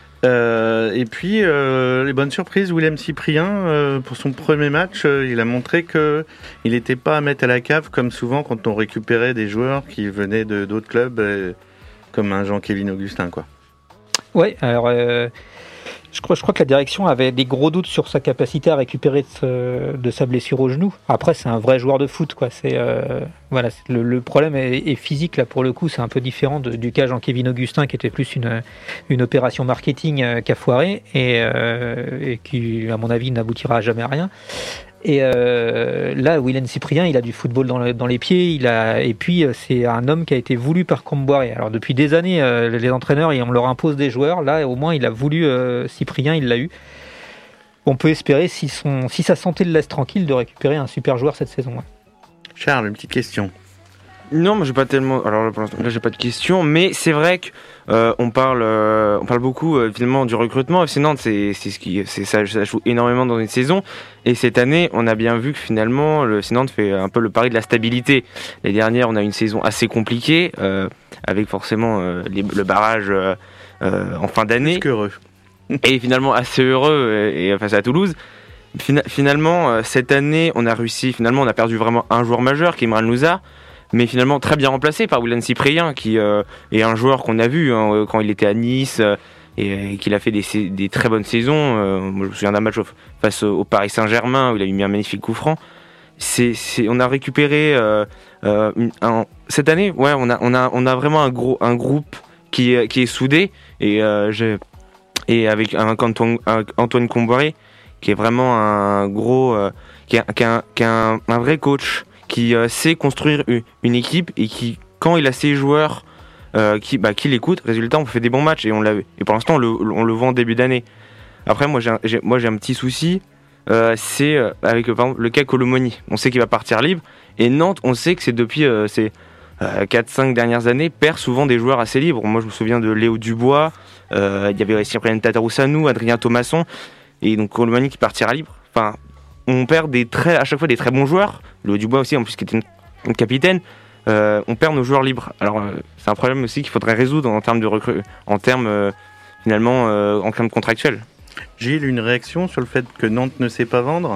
Et puis les bonnes surprises, William Cyprien, pour son premier match, il a montré qu'il n'était pas à mettre à la cave comme souvent quand on récupérait des joueurs qui venaient d'autres clubs, comme un Jean-Kévin Augustin, quoi. Ouais, alors je crois que la direction avait des gros doutes sur sa capacité à récupérer de sa blessure au genou. Après, c'est un vrai joueur de foot, quoi. Voilà, le problème est physique, là, pour le coup. C'est un peu différent du cas Jean-Kévin Augustin, qui était plus une opération marketing qui a foiré et qui, à mon avis, n'aboutira jamais à rien. Et là, William Cyprien, il a du football dans les pieds, et puis c'est un homme qui a été voulu par Comboiré. Alors depuis des années, les entraîneurs, on leur impose des joueurs. Là, au moins, il a voulu Cyprien, il l'a eu. On peut espérer, si sa santé le laisse tranquille, de récupérer un super joueur cette saison. Ouais. Charles, une petite question. Non, moi j'ai pas tellement. Alors là, pour l'instant, j'ai pas de questions, mais c'est vrai que on parle beaucoup finalement du recrutement. FC Nantes, ça joue énormément dans une saison. Et cette année, on a bien vu que finalement, le FC Nantes fait un peu le pari de la stabilité. Les dernières, on a une saison assez compliquée, avec forcément le barrage en fin d'année. Plus qu'heureux. Et finalement assez heureux et face à Toulouse. Finalement, cette année, on a réussi. Finalement, on a perdu vraiment un joueur majeur, qui est Imran Louza. Mais finalement très bien remplacé par William Cyprien, qui est un joueur qu'on a vu quand il était à Nice et qu'il a fait des très bonnes saisons. Moi, je me souviens d'un match face au Paris Saint-Germain où il a mis un magnifique coup franc. On a récupéré cette année. Ouais, on a vraiment un groupe qui est soudé et avec Antoine Comboiré qui est vraiment un gros qui est un vrai coach, qui sait construire une équipe et qui, quand il a ses joueurs qui l'écoutent, résultat, on fait des bons matchs et pour l'instant, on le voit en début d'année. Après, moi, j'ai un petit souci, c'est avec par exemple, le cas Kolo Muani. On sait qu'il va partir libre et Nantes, on sait que c'est depuis ces 4-5 dernières années, perd souvent des joueurs assez libres. Moi, je me souviens de Léo Dubois, il y avait Cyprien Tatarusanu, Adrien Thomasson, et donc Kolo Muani qui partira libre. Enfin, on perd à chaque fois des très bons joueurs. Le Dubois aussi, en plus, qui était une capitaine. On perd nos joueurs libres. Alors, c'est un problème aussi qu'il faudrait résoudre en termes de en termes contractuels. Gilles, une réaction sur le fait que Nantes ne sait pas vendre ?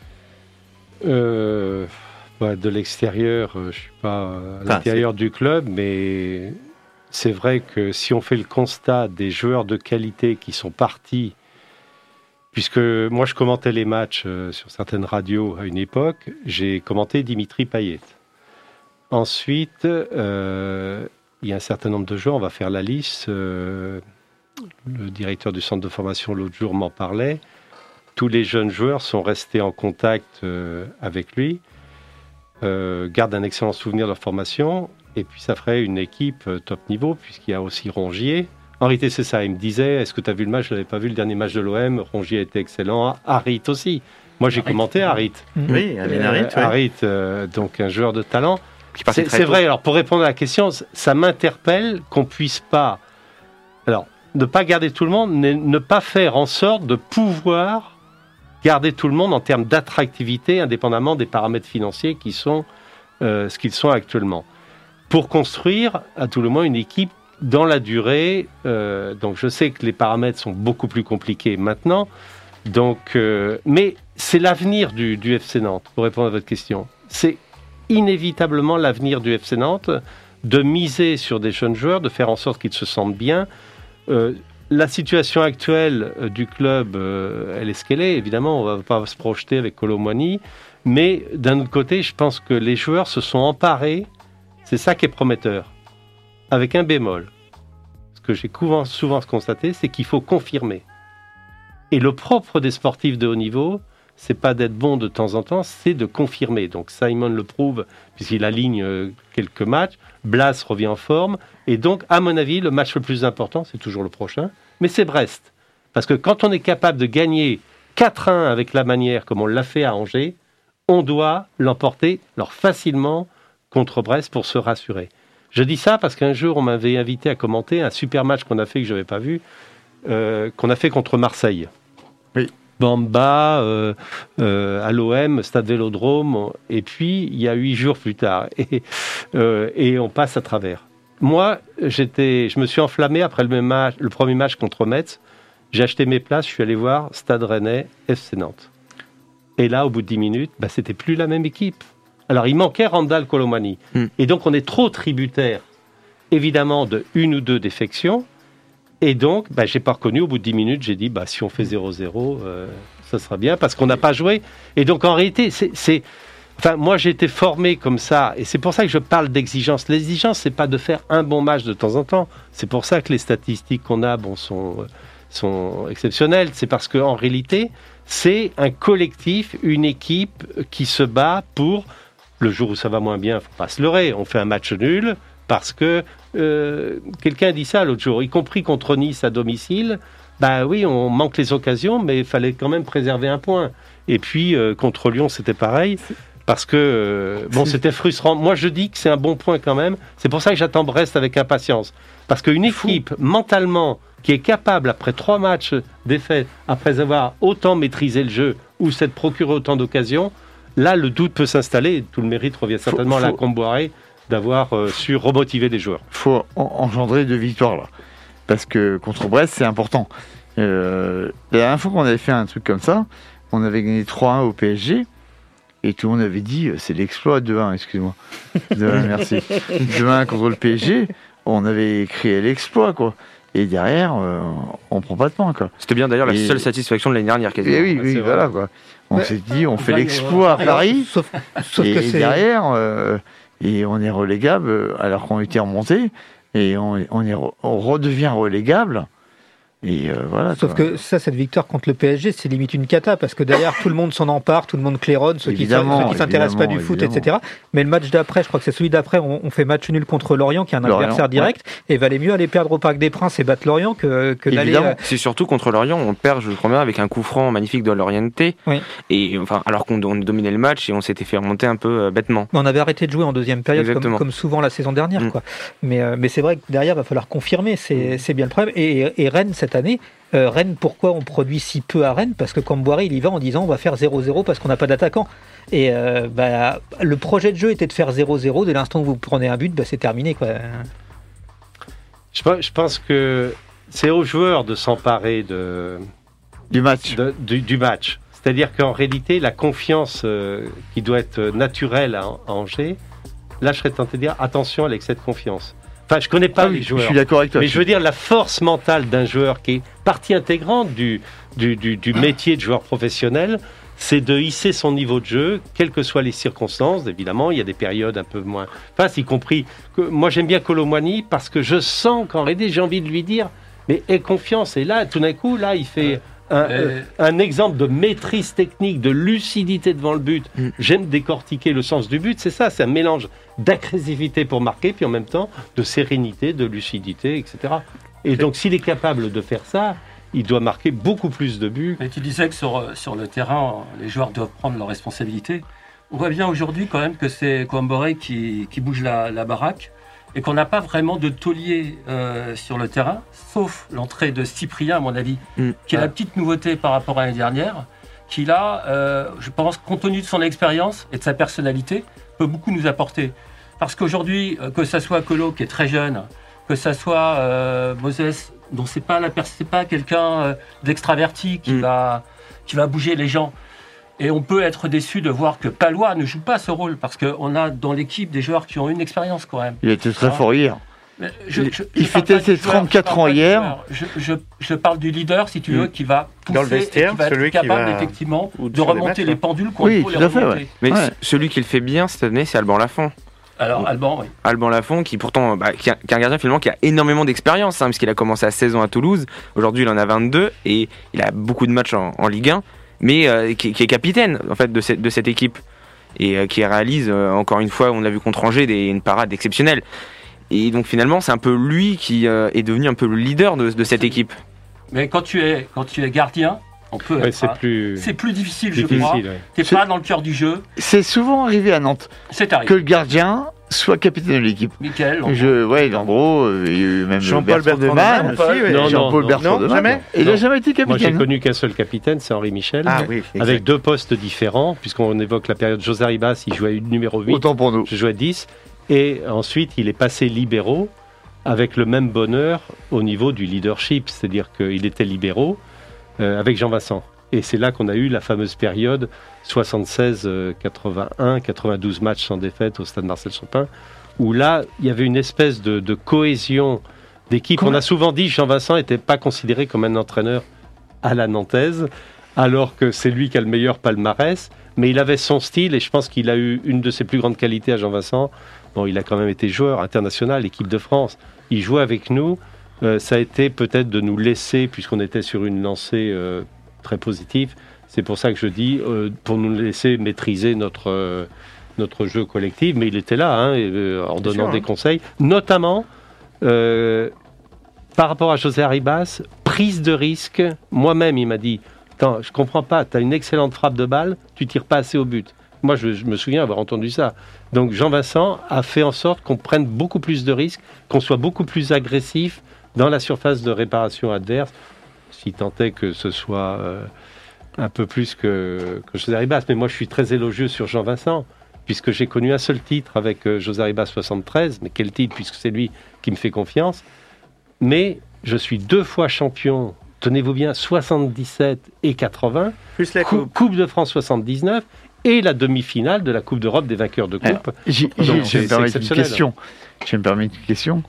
De l'extérieur, je ne suis pas à l'intérieur du club, mais c'est vrai que si on fait le constat des joueurs de qualité qui sont partis, puisque moi je commentais les matchs sur certaines radios à une époque, j'ai commenté Dimitri Payet. Ensuite, il y a un certain nombre de joueurs, on va faire la liste. Le directeur du centre de formation l'autre jour m'en parlait. Tous les jeunes joueurs sont restés en contact avec lui, gardent un excellent souvenir de leur formation, et puis ça ferait une équipe top niveau, puisqu'il y a aussi Rongier. En réalité, c'est ça. Il me disait, est-ce que tu as vu le match ? Je ne l'avais pas vu, le dernier match de l'OM. Rongier était excellent. Harit aussi. Moi, j'ai commenté Harit. Oui, Amin Harit. Harit, donc un joueur de talent. C'est vrai. Alors, pour répondre à la question, ça m'interpelle qu'on puisse pas... Alors, ne pas garder tout le monde, ne pas faire en sorte de pouvoir garder tout le monde en termes d'attractivité, indépendamment des paramètres financiers qui sont ce qu'ils sont actuellement. Pour construire, à tout le moins, une équipe dans la durée. Donc je sais que les paramètres sont beaucoup plus compliqués maintenant. Mais c'est l'avenir du FC Nantes, pour répondre à votre question. C'est inévitablement l'avenir du FC Nantes, de miser sur des jeunes joueurs, de faire en sorte qu'ils se sentent bien. La situation actuelle du club, elle est ce qu'elle est. Évidemment, on ne va pas se projeter avec Kolo Muani. Mais d'un autre côté, je pense que les joueurs se sont emparés. C'est ça qui est prometteur. Avec un bémol. Ce que j'ai souvent constaté, c'est qu'il faut confirmer. Et le propre des sportifs de haut niveau, c'est pas d'être bon de temps en temps, c'est de confirmer. Donc Simon le prouve, puisqu'il aligne quelques matchs. Blas revient en forme. Et donc, à mon avis, le match le plus important, c'est toujours le prochain, mais c'est Brest. Parce que quand on est capable de gagner 4-1 avec la manière comme on l'a fait à Angers, on doit l'emporter facilement contre Brest pour se rassurer. Je dis ça parce qu'un jour, on m'avait invité à commenter un super match qu'on a fait, que je n'avais pas vu, qu'on a fait contre Marseille. Oui. Bamba, à l'OM, Stade Vélodrome, et puis il y a 8 jours plus tard, et on passe à travers. Moi, je me suis enflammé après le premier match contre Metz. J'ai acheté mes places, je suis allé voir Stade Rennais, FC Nantes. Et là, au bout de 10 minutes, c'était plus la même équipe. Alors, il manquait Randall Colomani. Et donc, on est trop tributaire, évidemment, de une ou deux défections. Et donc, j'ai pas reconnu. Au bout de 10 minutes, j'ai dit, si on fait 0-0, ça sera bien, parce qu'on n'a pas joué. Et donc, en réalité, moi, j'ai été formé comme ça. Et c'est pour ça que je parle d'exigence. L'exigence, c'est pas de faire un bon match de temps en temps. C'est pour ça que les statistiques qu'on a sont exceptionnelles. C'est parce qu'en réalité, c'est un collectif, une équipe qui se bat pour... Le jour où ça va moins bien, il ne faut pas se leurrer. On fait un match nul parce que quelqu'un a dit ça l'autre jour, y compris contre Nice à domicile. Oui, on manque les occasions, mais il fallait quand même préserver un point. Et puis, contre Lyon, c'était pareil. Parce que, c'était frustrant. Moi, je dis que c'est un bon point quand même. C'est pour ça que j'attends Brest avec impatience. Parce qu'une équipe, mentalement, qui est capable, après 3 matchs défaites, après avoir autant maîtrisé le jeu, ou s'être procuré autant d'occasions, là, le doute peut s'installer. Et tout le mérite revient certainement à la Comboiré d'avoir su remotiver les joueurs. Il faut engendrer 2 victoires, là. Parce que contre Brest, c'est important. La dernière fois qu'on avait fait un truc comme ça, on avait gagné 3-1 au PSG. Et tout le monde avait dit, c'est l'exploit 2-1, excuse-moi. 2-1, merci. 2-1 contre le PSG, on avait créé l'exploit, quoi. Et derrière, on prend pas de points, quoi. C'était bien d'ailleurs la seule satisfaction de l'année dernière, quasiment. Et oui, voilà, quoi. On s'est dit, on fait l'exploit à Paris, sauf que derrière, et on est relégable, alors qu'on était remonté, et on redevient relégable. Et voilà. Sauf que cette victoire contre le PSG, c'est limite une cata, parce que derrière, tout le monde s'en empare, tout le monde claironne, ceux qui ne s'intéressent pas du foot, etc. Mais le match d'après, je crois que c'est celui d'après, on fait match nul contre Lorient, qui est un adversaire direct, et valait mieux aller perdre au Parc des Princes et battre Lorient que d'aller... C'est surtout contre Lorient, on perd, je crois bien, avec un coup franc magnifique de Lorienté, et alors qu'on dominait le match, et on s'était fait remonter un peu bêtement. On avait arrêté de jouer en deuxième période, comme souvent la saison dernière, quoi. Mais c'est vrai que derrière, il va falloir confirmer, c'est bien le problème. Et Rennes, cette année, Rennes, pourquoi on produit si peu à Rennes? Parce que Camboiré, il y va en disant on va faire 0-0 parce qu'on n'a pas d'attaquant. Et le projet de jeu était de faire 0-0. Dès l'instant où vous prenez un but, c'est terminé, quoi. Je pense que c'est aux joueurs de s'emparer du match. Du match. C'est-à-dire qu'en réalité, la confiance qui doit être naturelle à Angers, là je serais tenté de dire attention à l'excès de confiance. Enfin, je ne connais pas les joueurs. Je suis d'accord avec toi. Mais je veux dire, la force mentale d'un joueur qui est partie intégrante du métier de joueur professionnel, c'est de hisser son niveau de jeu, quelles que soient les circonstances. Évidemment, il y a des périodes un peu moins fastes, y compris... Moi, j'aime bien Colomani parce que je sens qu'en réalité, j'ai envie de lui dire, mais aie confiance. Et là, tout d'un coup, là, il fait... Un exemple de maîtrise technique, de lucidité devant le but. J'aime décortiquer le sens du but, c'est ça, c'est un mélange d'agressivité pour marquer, puis en même temps de sérénité, de lucidité, etc. Et donc s'il est capable de faire ça, il doit marquer beaucoup plus de buts. Et tu disais que sur le terrain, les joueurs doivent prendre leurs responsabilités. On voit bien aujourd'hui quand même que c'est Camboiré qui bouge la baraque, et qu'on n'a pas vraiment de taulier sur le terrain, sauf l'entrée de Cyprien, à mon avis, qui est la petite nouveauté par rapport à l'année dernière, qui là, je pense, compte tenu de son expérience et de sa personnalité, peut beaucoup nous apporter. Parce qu'aujourd'hui, que ça soit Colo, qui est très jeune, que ça soit Moses, dont c'est pas quelqu'un d'extraverti qui va bouger les gens. Et on peut être déçu de voir que Palois ne joue pas ce rôle, parce qu'on a dans l'équipe des joueurs qui ont une expérience quand même. Il était très fort hier. Il fêtait ses 34 ans hier. Je parle du leader, si tu veux, qui va pousser, dans le vestiaire, qui va être capable effectivement de remonter les pendules quand il faut les remonter. Mais celui qui le fait bien cette année, c'est Alban Lafont. Alors, Alban, oui. Alban Lafont, qui pourtant qui est un gardien finalement qui a énormément d'expérience, puisqu'il a commencé à 16 ans à Toulouse. Aujourd'hui, il en a 22 et il a beaucoup de matchs en Ligue 1, mais qui est capitaine en fait de cette équipe et qui réalise encore une fois, on l'a vu contre Angers, une parade exceptionnelle. Et donc finalement, c'est un peu lui qui est devenu un peu le leader de cette équipe. Mais quand tu es gardien, on peut être, c'est plus difficile, je crois. Ouais. T'es pas dans le cœur du jeu. C'est souvent arrivé à Nantes que le gardien soit capitaine de l'équipe. Michael. En gros, même Jean-Paul Bertrand aussi. Jean-Paul Bertrand jamais. Il n'a jamais été capitaine. Moi, j'ai connu qu'un seul capitaine, c'est Henri Michel, avec 2 postes différents, puisqu'on évoque la période José Ribas, il jouait numéro 8. Autant pour nous. Je jouais 10. Et ensuite, il est passé libéraux avec le même bonheur au niveau du leadership, c'est-à-dire qu'il était libéraux avec Jean Vincent. Et c'est là qu'on a eu la fameuse période 76-81, 92 matchs sans défaite au stade Marcel Chopin, où là, il y avait une espèce de cohésion d'équipe. On a souvent dit que Jean Vincent n'était pas considéré comme un entraîneur à la nantaise, alors que c'est lui qui a le meilleur palmarès, mais il avait son style, et je pense qu'il a eu une de ses plus grandes qualités à Jean Vincent. Bon, il a quand même été joueur international, équipe de France. Il jouait avec nous. Ça a été peut-être de nous laisser, puisqu'on était sur une lancée très positive. C'est pour ça que je dis, pour nous laisser maîtriser notre jeu collectif. Mais il était là, en donnant des conseils. Notamment, par rapport à José Arribas, prise de risque. Moi-même, il m'a dit, attends, je comprends pas, tu as une excellente frappe de balle, tu tires pas assez au but. Moi, je me souviens avoir entendu ça. Donc, Jean Vincent a fait en sorte qu'on prenne beaucoup plus de risques, qu'on soit beaucoup plus agressif dans la surface de réparation adverse, si tant est que ce soit un peu plus que José Arribas. Mais moi, je suis très élogieux sur Jean Vincent, puisque j'ai connu un seul titre avec José Arribas 73. Mais quel titre, puisque c'est lui qui me fait confiance. Mais je suis 2 fois champion, tenez-vous bien, 77 et 80. Plus la Coupe de France 79. Et la demi-finale de la Coupe d'Europe des vainqueurs de coupe. Je vais me permettre une question.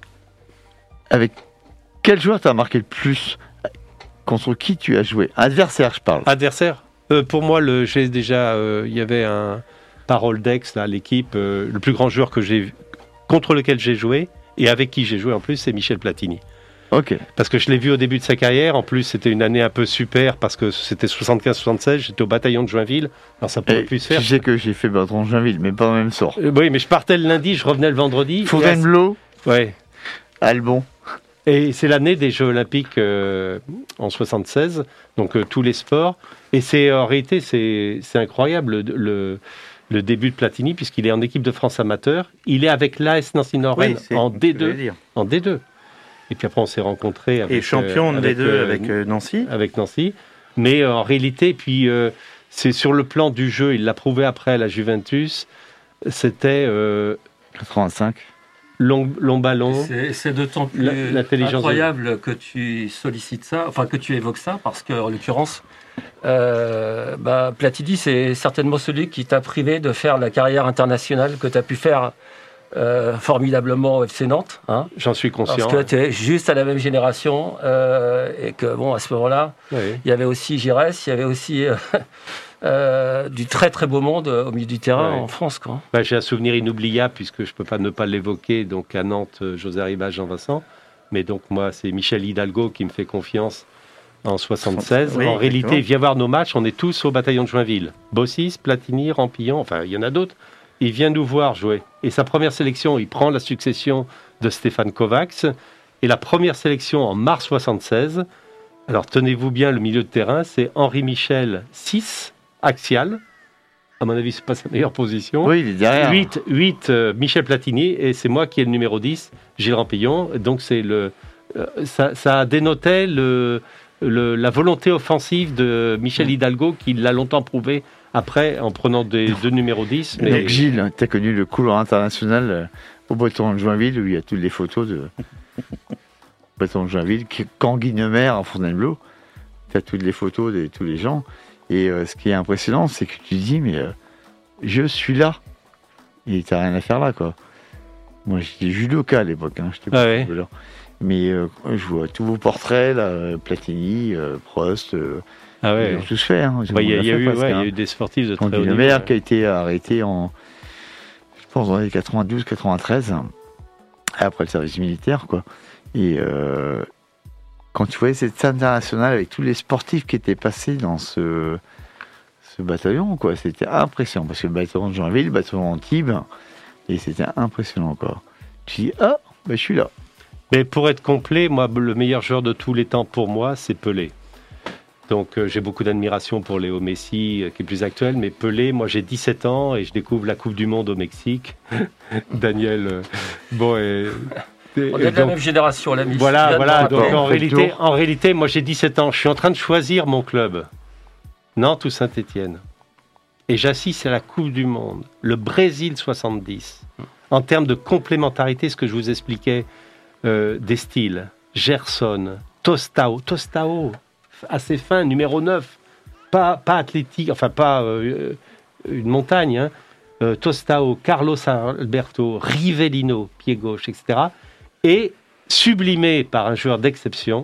Avec quel joueur t'as marqué le plus? Contre qui tu as joué? Adversaire, je parle. Adversaire. Pour moi, il y avait un Parole d'Aix, là, l'équipe, le plus grand joueur contre lequel j'ai joué et avec qui j'ai joué en plus, c'est Michel Platini. Ok. Parce que je l'ai vu au début de sa carrière. En plus, c'était une année un peu super parce que c'était 75-76. J'étais au bataillon de Joinville. Alors, ça pouvait plus se faire. Je sais que j'ai fait Bertrand Joinville, mais pas dans le même sort. Oui, mais je partais le lundi, je revenais le vendredi. Fontainebleau. Ouais. Albon. Et c'est l'année des Jeux Olympiques en 76. Donc, tous les sports. Et en réalité, c'est incroyable le début de Platini puisqu'il est en équipe de France amateur. Il est avec l'AS Nancy-Lorraine en D2. En D2. Et puis après, on s'est rencontrés avec... Et champion de D2 avec Nancy. Avec Nancy. Mais en réalité, puis c'est sur le plan du jeu, il l'a prouvé après à la Juventus, c'était... 85. Long ballon. C'est d'autant plus incroyable que tu sollicites ça, enfin que tu évoques ça, parce qu'en l'occurrence, Platini, c'est certainement celui qui t'a privé de faire la carrière internationale que tu as pu faire formidablement au FC Nantes. J'en suis conscient. Parce que tu es juste à la même génération et que, bon, à ce moment-là, il y avait aussi Giresse, il y avait aussi du très très beau monde au milieu du terrain en France. Quoi. J'ai un souvenir inoubliable, puisque je ne peux pas ne pas l'évoquer, donc à Nantes, José Arribas, Jean Vincent. Mais donc moi, c'est Michel Hidalgo qui me fait confiance en 76. En réalité, il vient voir nos matchs, on est tous au bataillon de Joinville. Bossis, Platini, Rampillon, enfin il y en a d'autres. Il vient nous voir jouer. Et sa première sélection, il prend la succession de Stéphane Kovacs. Et la première sélection en mars 76, alors tenez-vous bien, le milieu de terrain, c'est Henri Michel 6, axial. À mon avis, c'est pas sa meilleure position. Oui, il est derrière. 8 Michel Platini, et c'est moi qui ai le numéro 10, Gilles Rampillon. Donc ça dénotait la volonté offensive de Michel Hidalgo, qui l'a longtemps prouvé après en prenant deux numéros 10. Mais... Donc Gilles, tu as connu le couloir international au bataillon de Joinville, où il y a toutes les photos de bataillon de Joinville, quand Guignemer à Fontainebleau, tu as toutes les photos de tous les gens. Et ce qui est impressionnant, c'est que tu dis, mais je suis là. Et tu n'as rien à faire là, quoi. Moi, j'étais judoka à l'époque, j'étais pas là. Mais je vois tous vos portraits, là, Platini, Prost... ils ont tous fait. Il y a eu des sportifs de très haut niveau. Guillemère qui a été arrêté pense dans les 92-93, après le service militaire, quoi. Et quand tu voyais cette scène internationale avec tous les sportifs qui étaient passés dans ce bataillon, quoi, c'était impressionnant. Parce que le bataillon de Joinville, le bataillon d'Antibes, et c'était impressionnant, quoi. Tu dis, je suis là. Mais pour être complet, moi, le meilleur joueur de tous les temps pour moi, c'est Pelé. Donc j'ai beaucoup d'admiration pour Léo Messi, qui est plus actuel, mais Pelé, moi j'ai 17 ans et je découvre la Coupe du Monde au Mexique. Daniel, on est de la même génération, l'ami. Voilà. Donc en réalité, moi j'ai 17 ans, je suis en train de choisir mon club, Nantes ou Saint-Étienne. Et j'assiste à la Coupe du Monde, le Brésil 70. En termes de complémentarité, ce que je vous expliquais, des styles, Gerson, Tostao, assez fin, numéro 9, pas athlétique, enfin pas une montagne, hein. Tostao, Carlos Alberto, Rivellino, pied gauche, etc. Et sublimé par un joueur d'exception,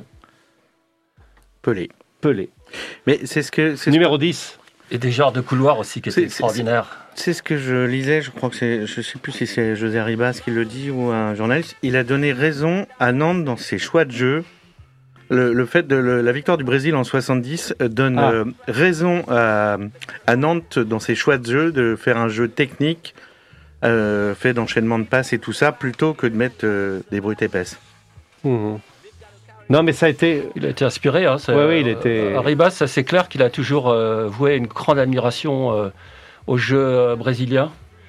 Pelé. Mais numéro 10. Et des genres de couloir aussi qui étaient extraordinaires. C'est ce que je lisais, je crois que je sais plus si c'est José Arribas qui le dit ou un journaliste. Il a donné raison à Nantes dans ses choix de jeu. Le fait de la victoire du Brésil en 70 donne raison à Nantes dans ses choix de jeu de faire un jeu technique fait d'enchaînement de passes et tout ça plutôt que de mettre des brutes épaisses. Mmh. Non, mais ça a été... Il a été inspiré. Hein, oui, il était... Arribas, ça c'est clair qu'il a toujours voué une grande admiration au jeu brésilien.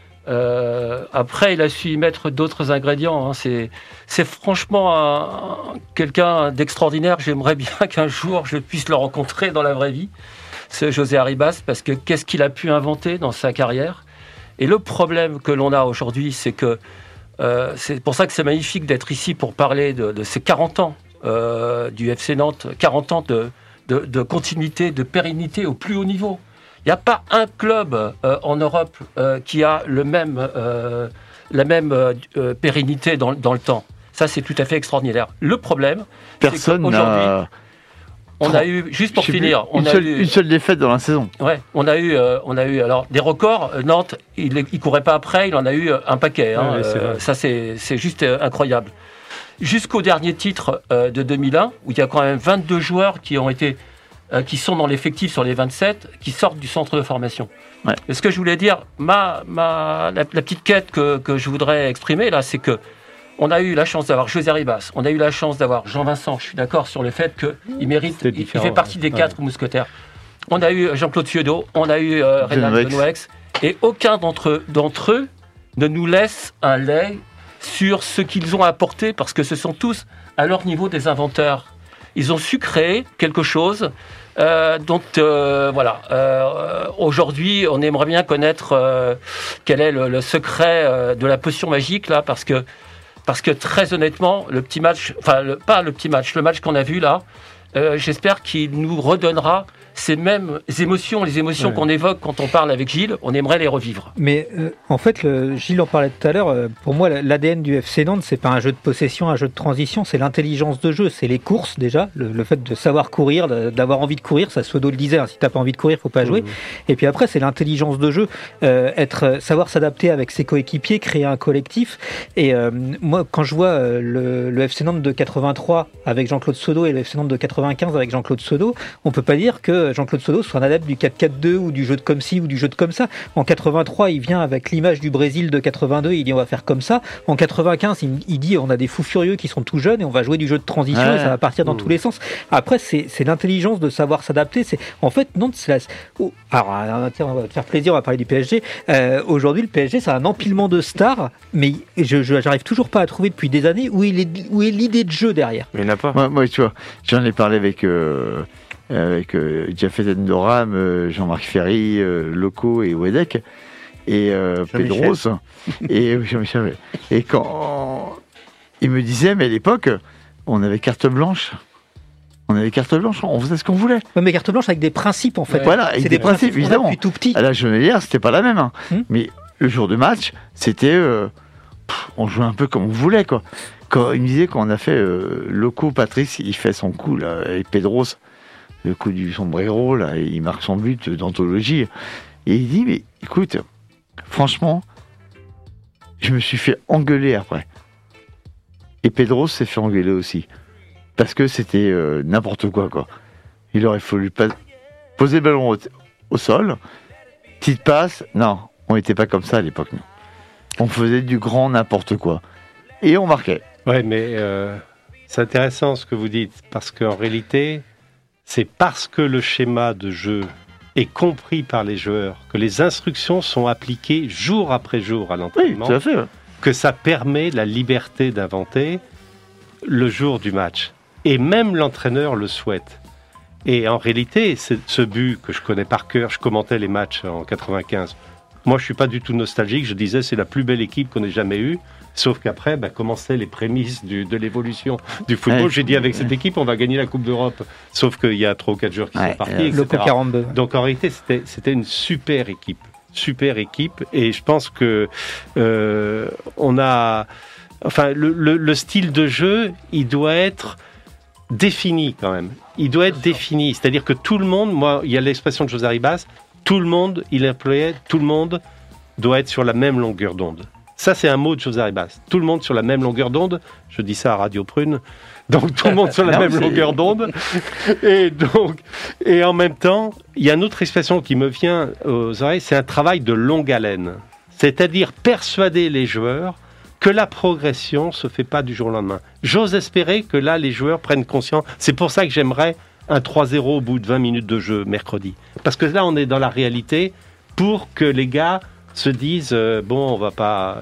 Après, il a su y mettre d'autres ingrédients. Hein. C'est franchement quelqu'un d'extraordinaire. J'aimerais bien qu'un jour je puisse le rencontrer dans la vraie vie, ce José Arribas, parce que qu'est-ce qu'il a pu inventer dans sa carrière. Et le problème que l'on a aujourd'hui, c'est que c'est pour ça que c'est magnifique d'être ici pour parler de ces 40 ans du FC Nantes, 40 ans de continuité, de pérennité au plus haut niveau. Il n'y a pas un club en Europe qui a la même pérennité dans le temps. Ça, c'est tout à fait extraordinaire. Le problème, personne c'est qu'aujourd'hui, on a eu, juste pour finir, une seule défaite dans la saison. Ouais, on a eu alors des records. Nantes, il courait pas après, il en a eu un paquet. Hein, ça, c'est juste incroyable. Jusqu'au dernier titre de 2001, où il y a quand même 22 joueurs qui sont dans l'effectif sur les 27, qui sortent du centre de formation. Ouais. Et ce que je voulais dire, la petite quête que je voudrais exprimer là, c'est que on a eu la chance d'avoir José Arribas, on a eu la chance d'avoir Jean Vincent. Je suis d'accord sur le fait qu'il mérite, il fait partie des 4 mousquetaires. On a eu Jean-Claude Suedo, on a eu Renan Benouex, et aucun d'entre eux ne nous laisse un lait sur ce qu'ils ont apporté, parce que ce sont tous à leur niveau des inventeurs. Ils ont su créer quelque chose dont, aujourd'hui, on aimerait bien connaître quel est le secret de la potion magique, là, parce que très honnêtement, le match qu'on a vu là, j'espère qu'il nous redonnera ces mêmes émotions, les émotions qu'on évoque quand on parle avec Gilles, on aimerait les revivre. Mais en fait, Gilles en parlait tout à l'heure, pour moi l'ADN du FC Nantes, c'est pas un jeu de possession, un jeu de transition, c'est l'intelligence de jeu, c'est les courses déjà, le fait de savoir courir, d'avoir envie de courir, ça Suedo le disait, hein, si t'as pas envie de courir, faut pas jouer. Et puis après, c'est l'intelligence de jeu, savoir s'adapter avec ses coéquipiers, créer un collectif. Et moi, quand je vois le FC Nantes de 83 avec Jean-Claude Suedo et le FC Nantes de 95 avec Jean-Claude Suedo, on peut pas dire que Jean-Claude Suedo soit un adepte du 4-4-2 ou du jeu de comme ci ou du jeu de comme ça. En 83, il vient avec l'image du Brésil de 82, il dit on va faire comme ça. En 95, il dit on a des fous furieux qui sont tout jeunes et on va jouer du jeu de transition et ça va partir dans tous les sens. Après, c'est l'intelligence de savoir s'adapter. En fait, Nantes, alors, on va te faire plaisir, on va parler du PSG. Aujourd'hui, le PSG, c'est un empilement de stars, mais j'arrive toujours pas à trouver depuis des années où est l'idée de jeu derrière. Il n'y en a pas. Moi, tu vois, j'en ai parlé avec Jafet Endoram, Jean-Marc Ferry, Loco et Wedek et Pedros et Jean-Michel. Et quand il me disait, mais à l'époque, on avait carte blanche. On faisait ce qu'on voulait. Ouais, mais carte blanche avec des principes en fait. Voilà, avec des principes évidemment. Depuis tout petit. À la Genelière, c'était pas la même. Hein. Mais le jour du match, c'était, on jouait un peu comme on voulait quoi. Quand il me disait qu'on a fait Loco, Patrice, il fait son coup là, avec Pedros. Le coup du sombrero, là, il marque son but d'anthologie. Et il dit, mais écoute, franchement, Je me suis fait engueuler après. Et Pedro s'est fait engueuler aussi. Parce que c'était n'importe quoi. Il aurait fallu poser le ballon au sol. Petite passe. Non, on n'était pas comme ça à l'époque. Non. On faisait du grand n'importe quoi. Et on marquait. Ouais, mais c'est intéressant ce que vous dites. Parce qu'en réalité, c'est parce que le schéma de jeu est compris par les joueurs, que les instructions sont appliquées jour après jour à l'entraînement, oui, tout à fait, ouais. Que ça permet la liberté d'inventer le jour du match. Et même l'entraîneur le souhaite. Et en réalité, c'est ce but que je connais par cœur, je commentais les matchs en 95. Moi, je suis pas du tout nostalgique, je disais c'est la plus belle équipe qu'on ait jamais eue. Sauf qu'après, commençaient les prémices de l'évolution du football. Ouais, j'ai dit, avec cette équipe, on va gagner la Coupe d'Europe. Sauf qu'il y a 3 ou 4 joueurs qui sont partis, etc. Le coup 42. Donc en réalité, c'était une super équipe. Super équipe. Et je pense que on a... Enfin, le style de jeu, il doit être défini quand même. Il doit être défini. C'est-à-dire que tout le monde... Moi, il y a l'expression de José Arribas, tout le monde, il employait, tout le monde doit être sur la même longueur d'onde. Ça, c'est un mot de José Arribas. Tout le monde sur la même longueur d'onde. Je dis ça à Radio Prune. Donc, tout le monde sur la même longueur d'onde. Et en même temps, il y a une autre expression qui me vient aux oreilles, c'est un travail de longue haleine. C'est-à-dire persuader les joueurs que la progression ne se fait pas du jour au lendemain. J'ose espérer que là, les joueurs prennent conscience. C'est pour ça que j'aimerais un 3-0 au bout de 20 minutes de jeu mercredi. Parce que là, on est dans la réalité pour que les gars se disent bon, on va pas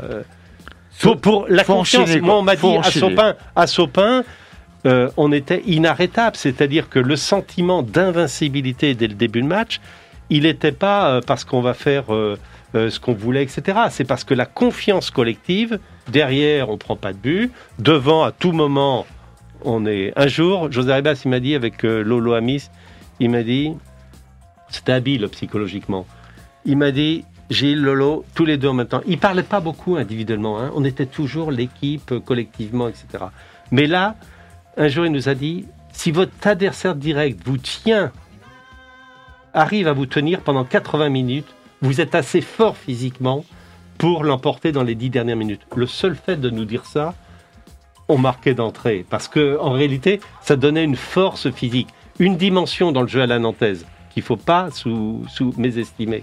pour la confiance. Moi, on m'a dit à Sopin, on était inarrêtable, c'est-à-dire que le sentiment d'invincibilité dès le début de match, il n'était pas parce qu'on va faire ce qu'on voulait, etc. C'est parce que la confiance collective, derrière, on prend pas de but, devant, à tout moment, on est. Un jour, José Arribas, il m'a dit avec Lolo Amis, il m'a dit, c'était habile psychologiquement. Il m'a dit, Gilles, Lolo, tous les deux en même temps. Ils ne parlaient pas beaucoup individuellement. On était toujours l'équipe, collectivement, etc. Mais là, un jour, il nous a dit, si votre adversaire direct vous tient, arrive à vous tenir pendant 80 minutes, vous êtes assez fort physiquement pour l'emporter dans les 10 dernières minutes. Le seul fait de nous dire ça, on marquait d'entrée. Parce qu'en réalité, ça donnait une force physique, une dimension dans le jeu à la nantaise qu'il ne faut pas mésestimer.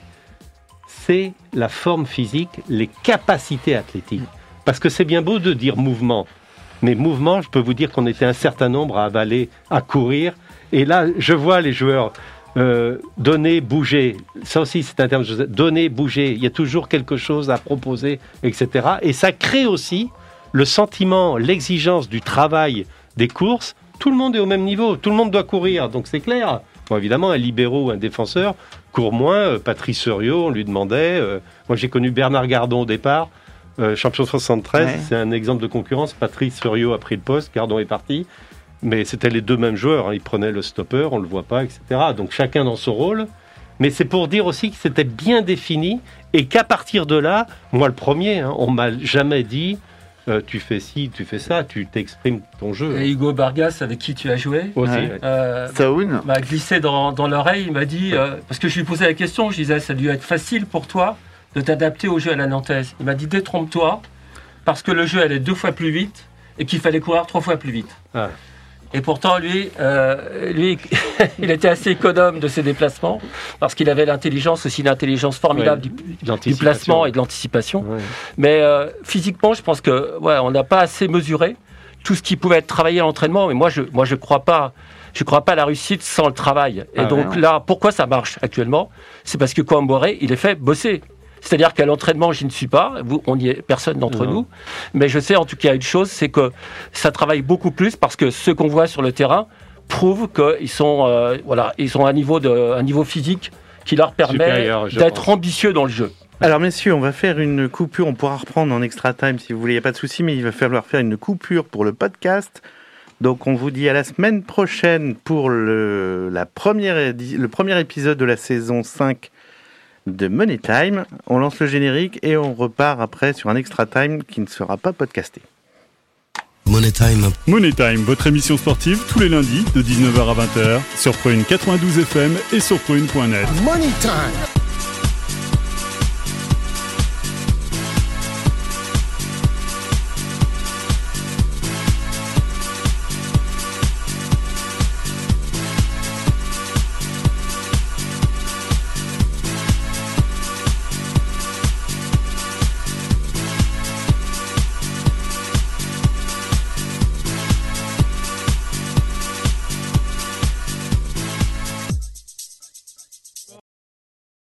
C'est la forme physique, les capacités athlétiques. Parce que c'est bien beau de dire mouvement. Mais mouvement, je peux vous dire qu'on était un certain nombre à avaler, à courir. Et là, je vois les joueurs donner, bouger. Ça aussi, c'est un terme, donner, bouger. Il y a toujours quelque chose à proposer, etc. Et ça crée aussi le sentiment, l'exigence du travail des courses. Tout le monde est au même niveau. Tout le monde doit courir. Donc c'est clair. Bon, évidemment, un libéro ou un défenseur court moins. Patrice Suriot, on lui demandait. Moi, j'ai connu Bernard Gardon au départ, champion 73. Ouais. C'est un exemple de concurrence. Patrice Suriot a pris le poste, Gardon est parti. Mais c'était les deux mêmes joueurs. Ils prenaient le stopper, on ne le voit pas, etc. Donc chacun dans son rôle. Mais c'est pour dire aussi que c'était bien défini et qu'à partir de là, moi le premier, on ne m'a jamais dit tu fais ci, tu fais ça, tu t'exprimes ton jeu. Et Hugo Bargas, avec qui tu as joué, aussi, m'a glissé dans l'oreille, il m'a dit, parce que je lui posais la question, je disais, ça a dû être facile pour toi de t'adapter au jeu à la nantaise. Il m'a dit, détrompe-toi, parce que le jeu allait 2 fois plus vite et qu'il fallait courir 3 fois plus vite. Ah. Et pourtant, lui, il était assez économe de ses déplacements, parce qu'il avait l'intelligence formidable du placement et de l'anticipation. Ouais. Mais physiquement, je pense que on n'a pas assez mesuré tout ce qui pouvait être travaillé à l'entraînement. Mais moi, je crois pas à la réussite sans le travail. Et donc là, pourquoi ça marche actuellement ? C'est parce que Kouamboré, il est fait bosser. C'est-à-dire qu'à l'entraînement, je ne suis pas, on n'y est personne d'entre nous, mais je sais en tout cas une chose, c'est que ça travaille beaucoup plus parce que ceux qu'on voit sur le terrain prouvent qu'ils sont, ils ont un niveau physique qui leur permet d'être ambitieux dans le jeu. Alors messieurs, on va faire une coupure, on pourra reprendre en extra time si vous voulez, il n'y a pas de souci, mais il va falloir faire une coupure pour le podcast. Donc on vous dit à la semaine prochaine pour le premier épisode de la saison 5 de Money Time. On lance le générique et on repart après sur un extra time qui ne sera pas podcasté. Money Time, votre émission sportive tous les lundis de 19h à 20h sur Prune 92 FM et sur Prune.net. Money Time.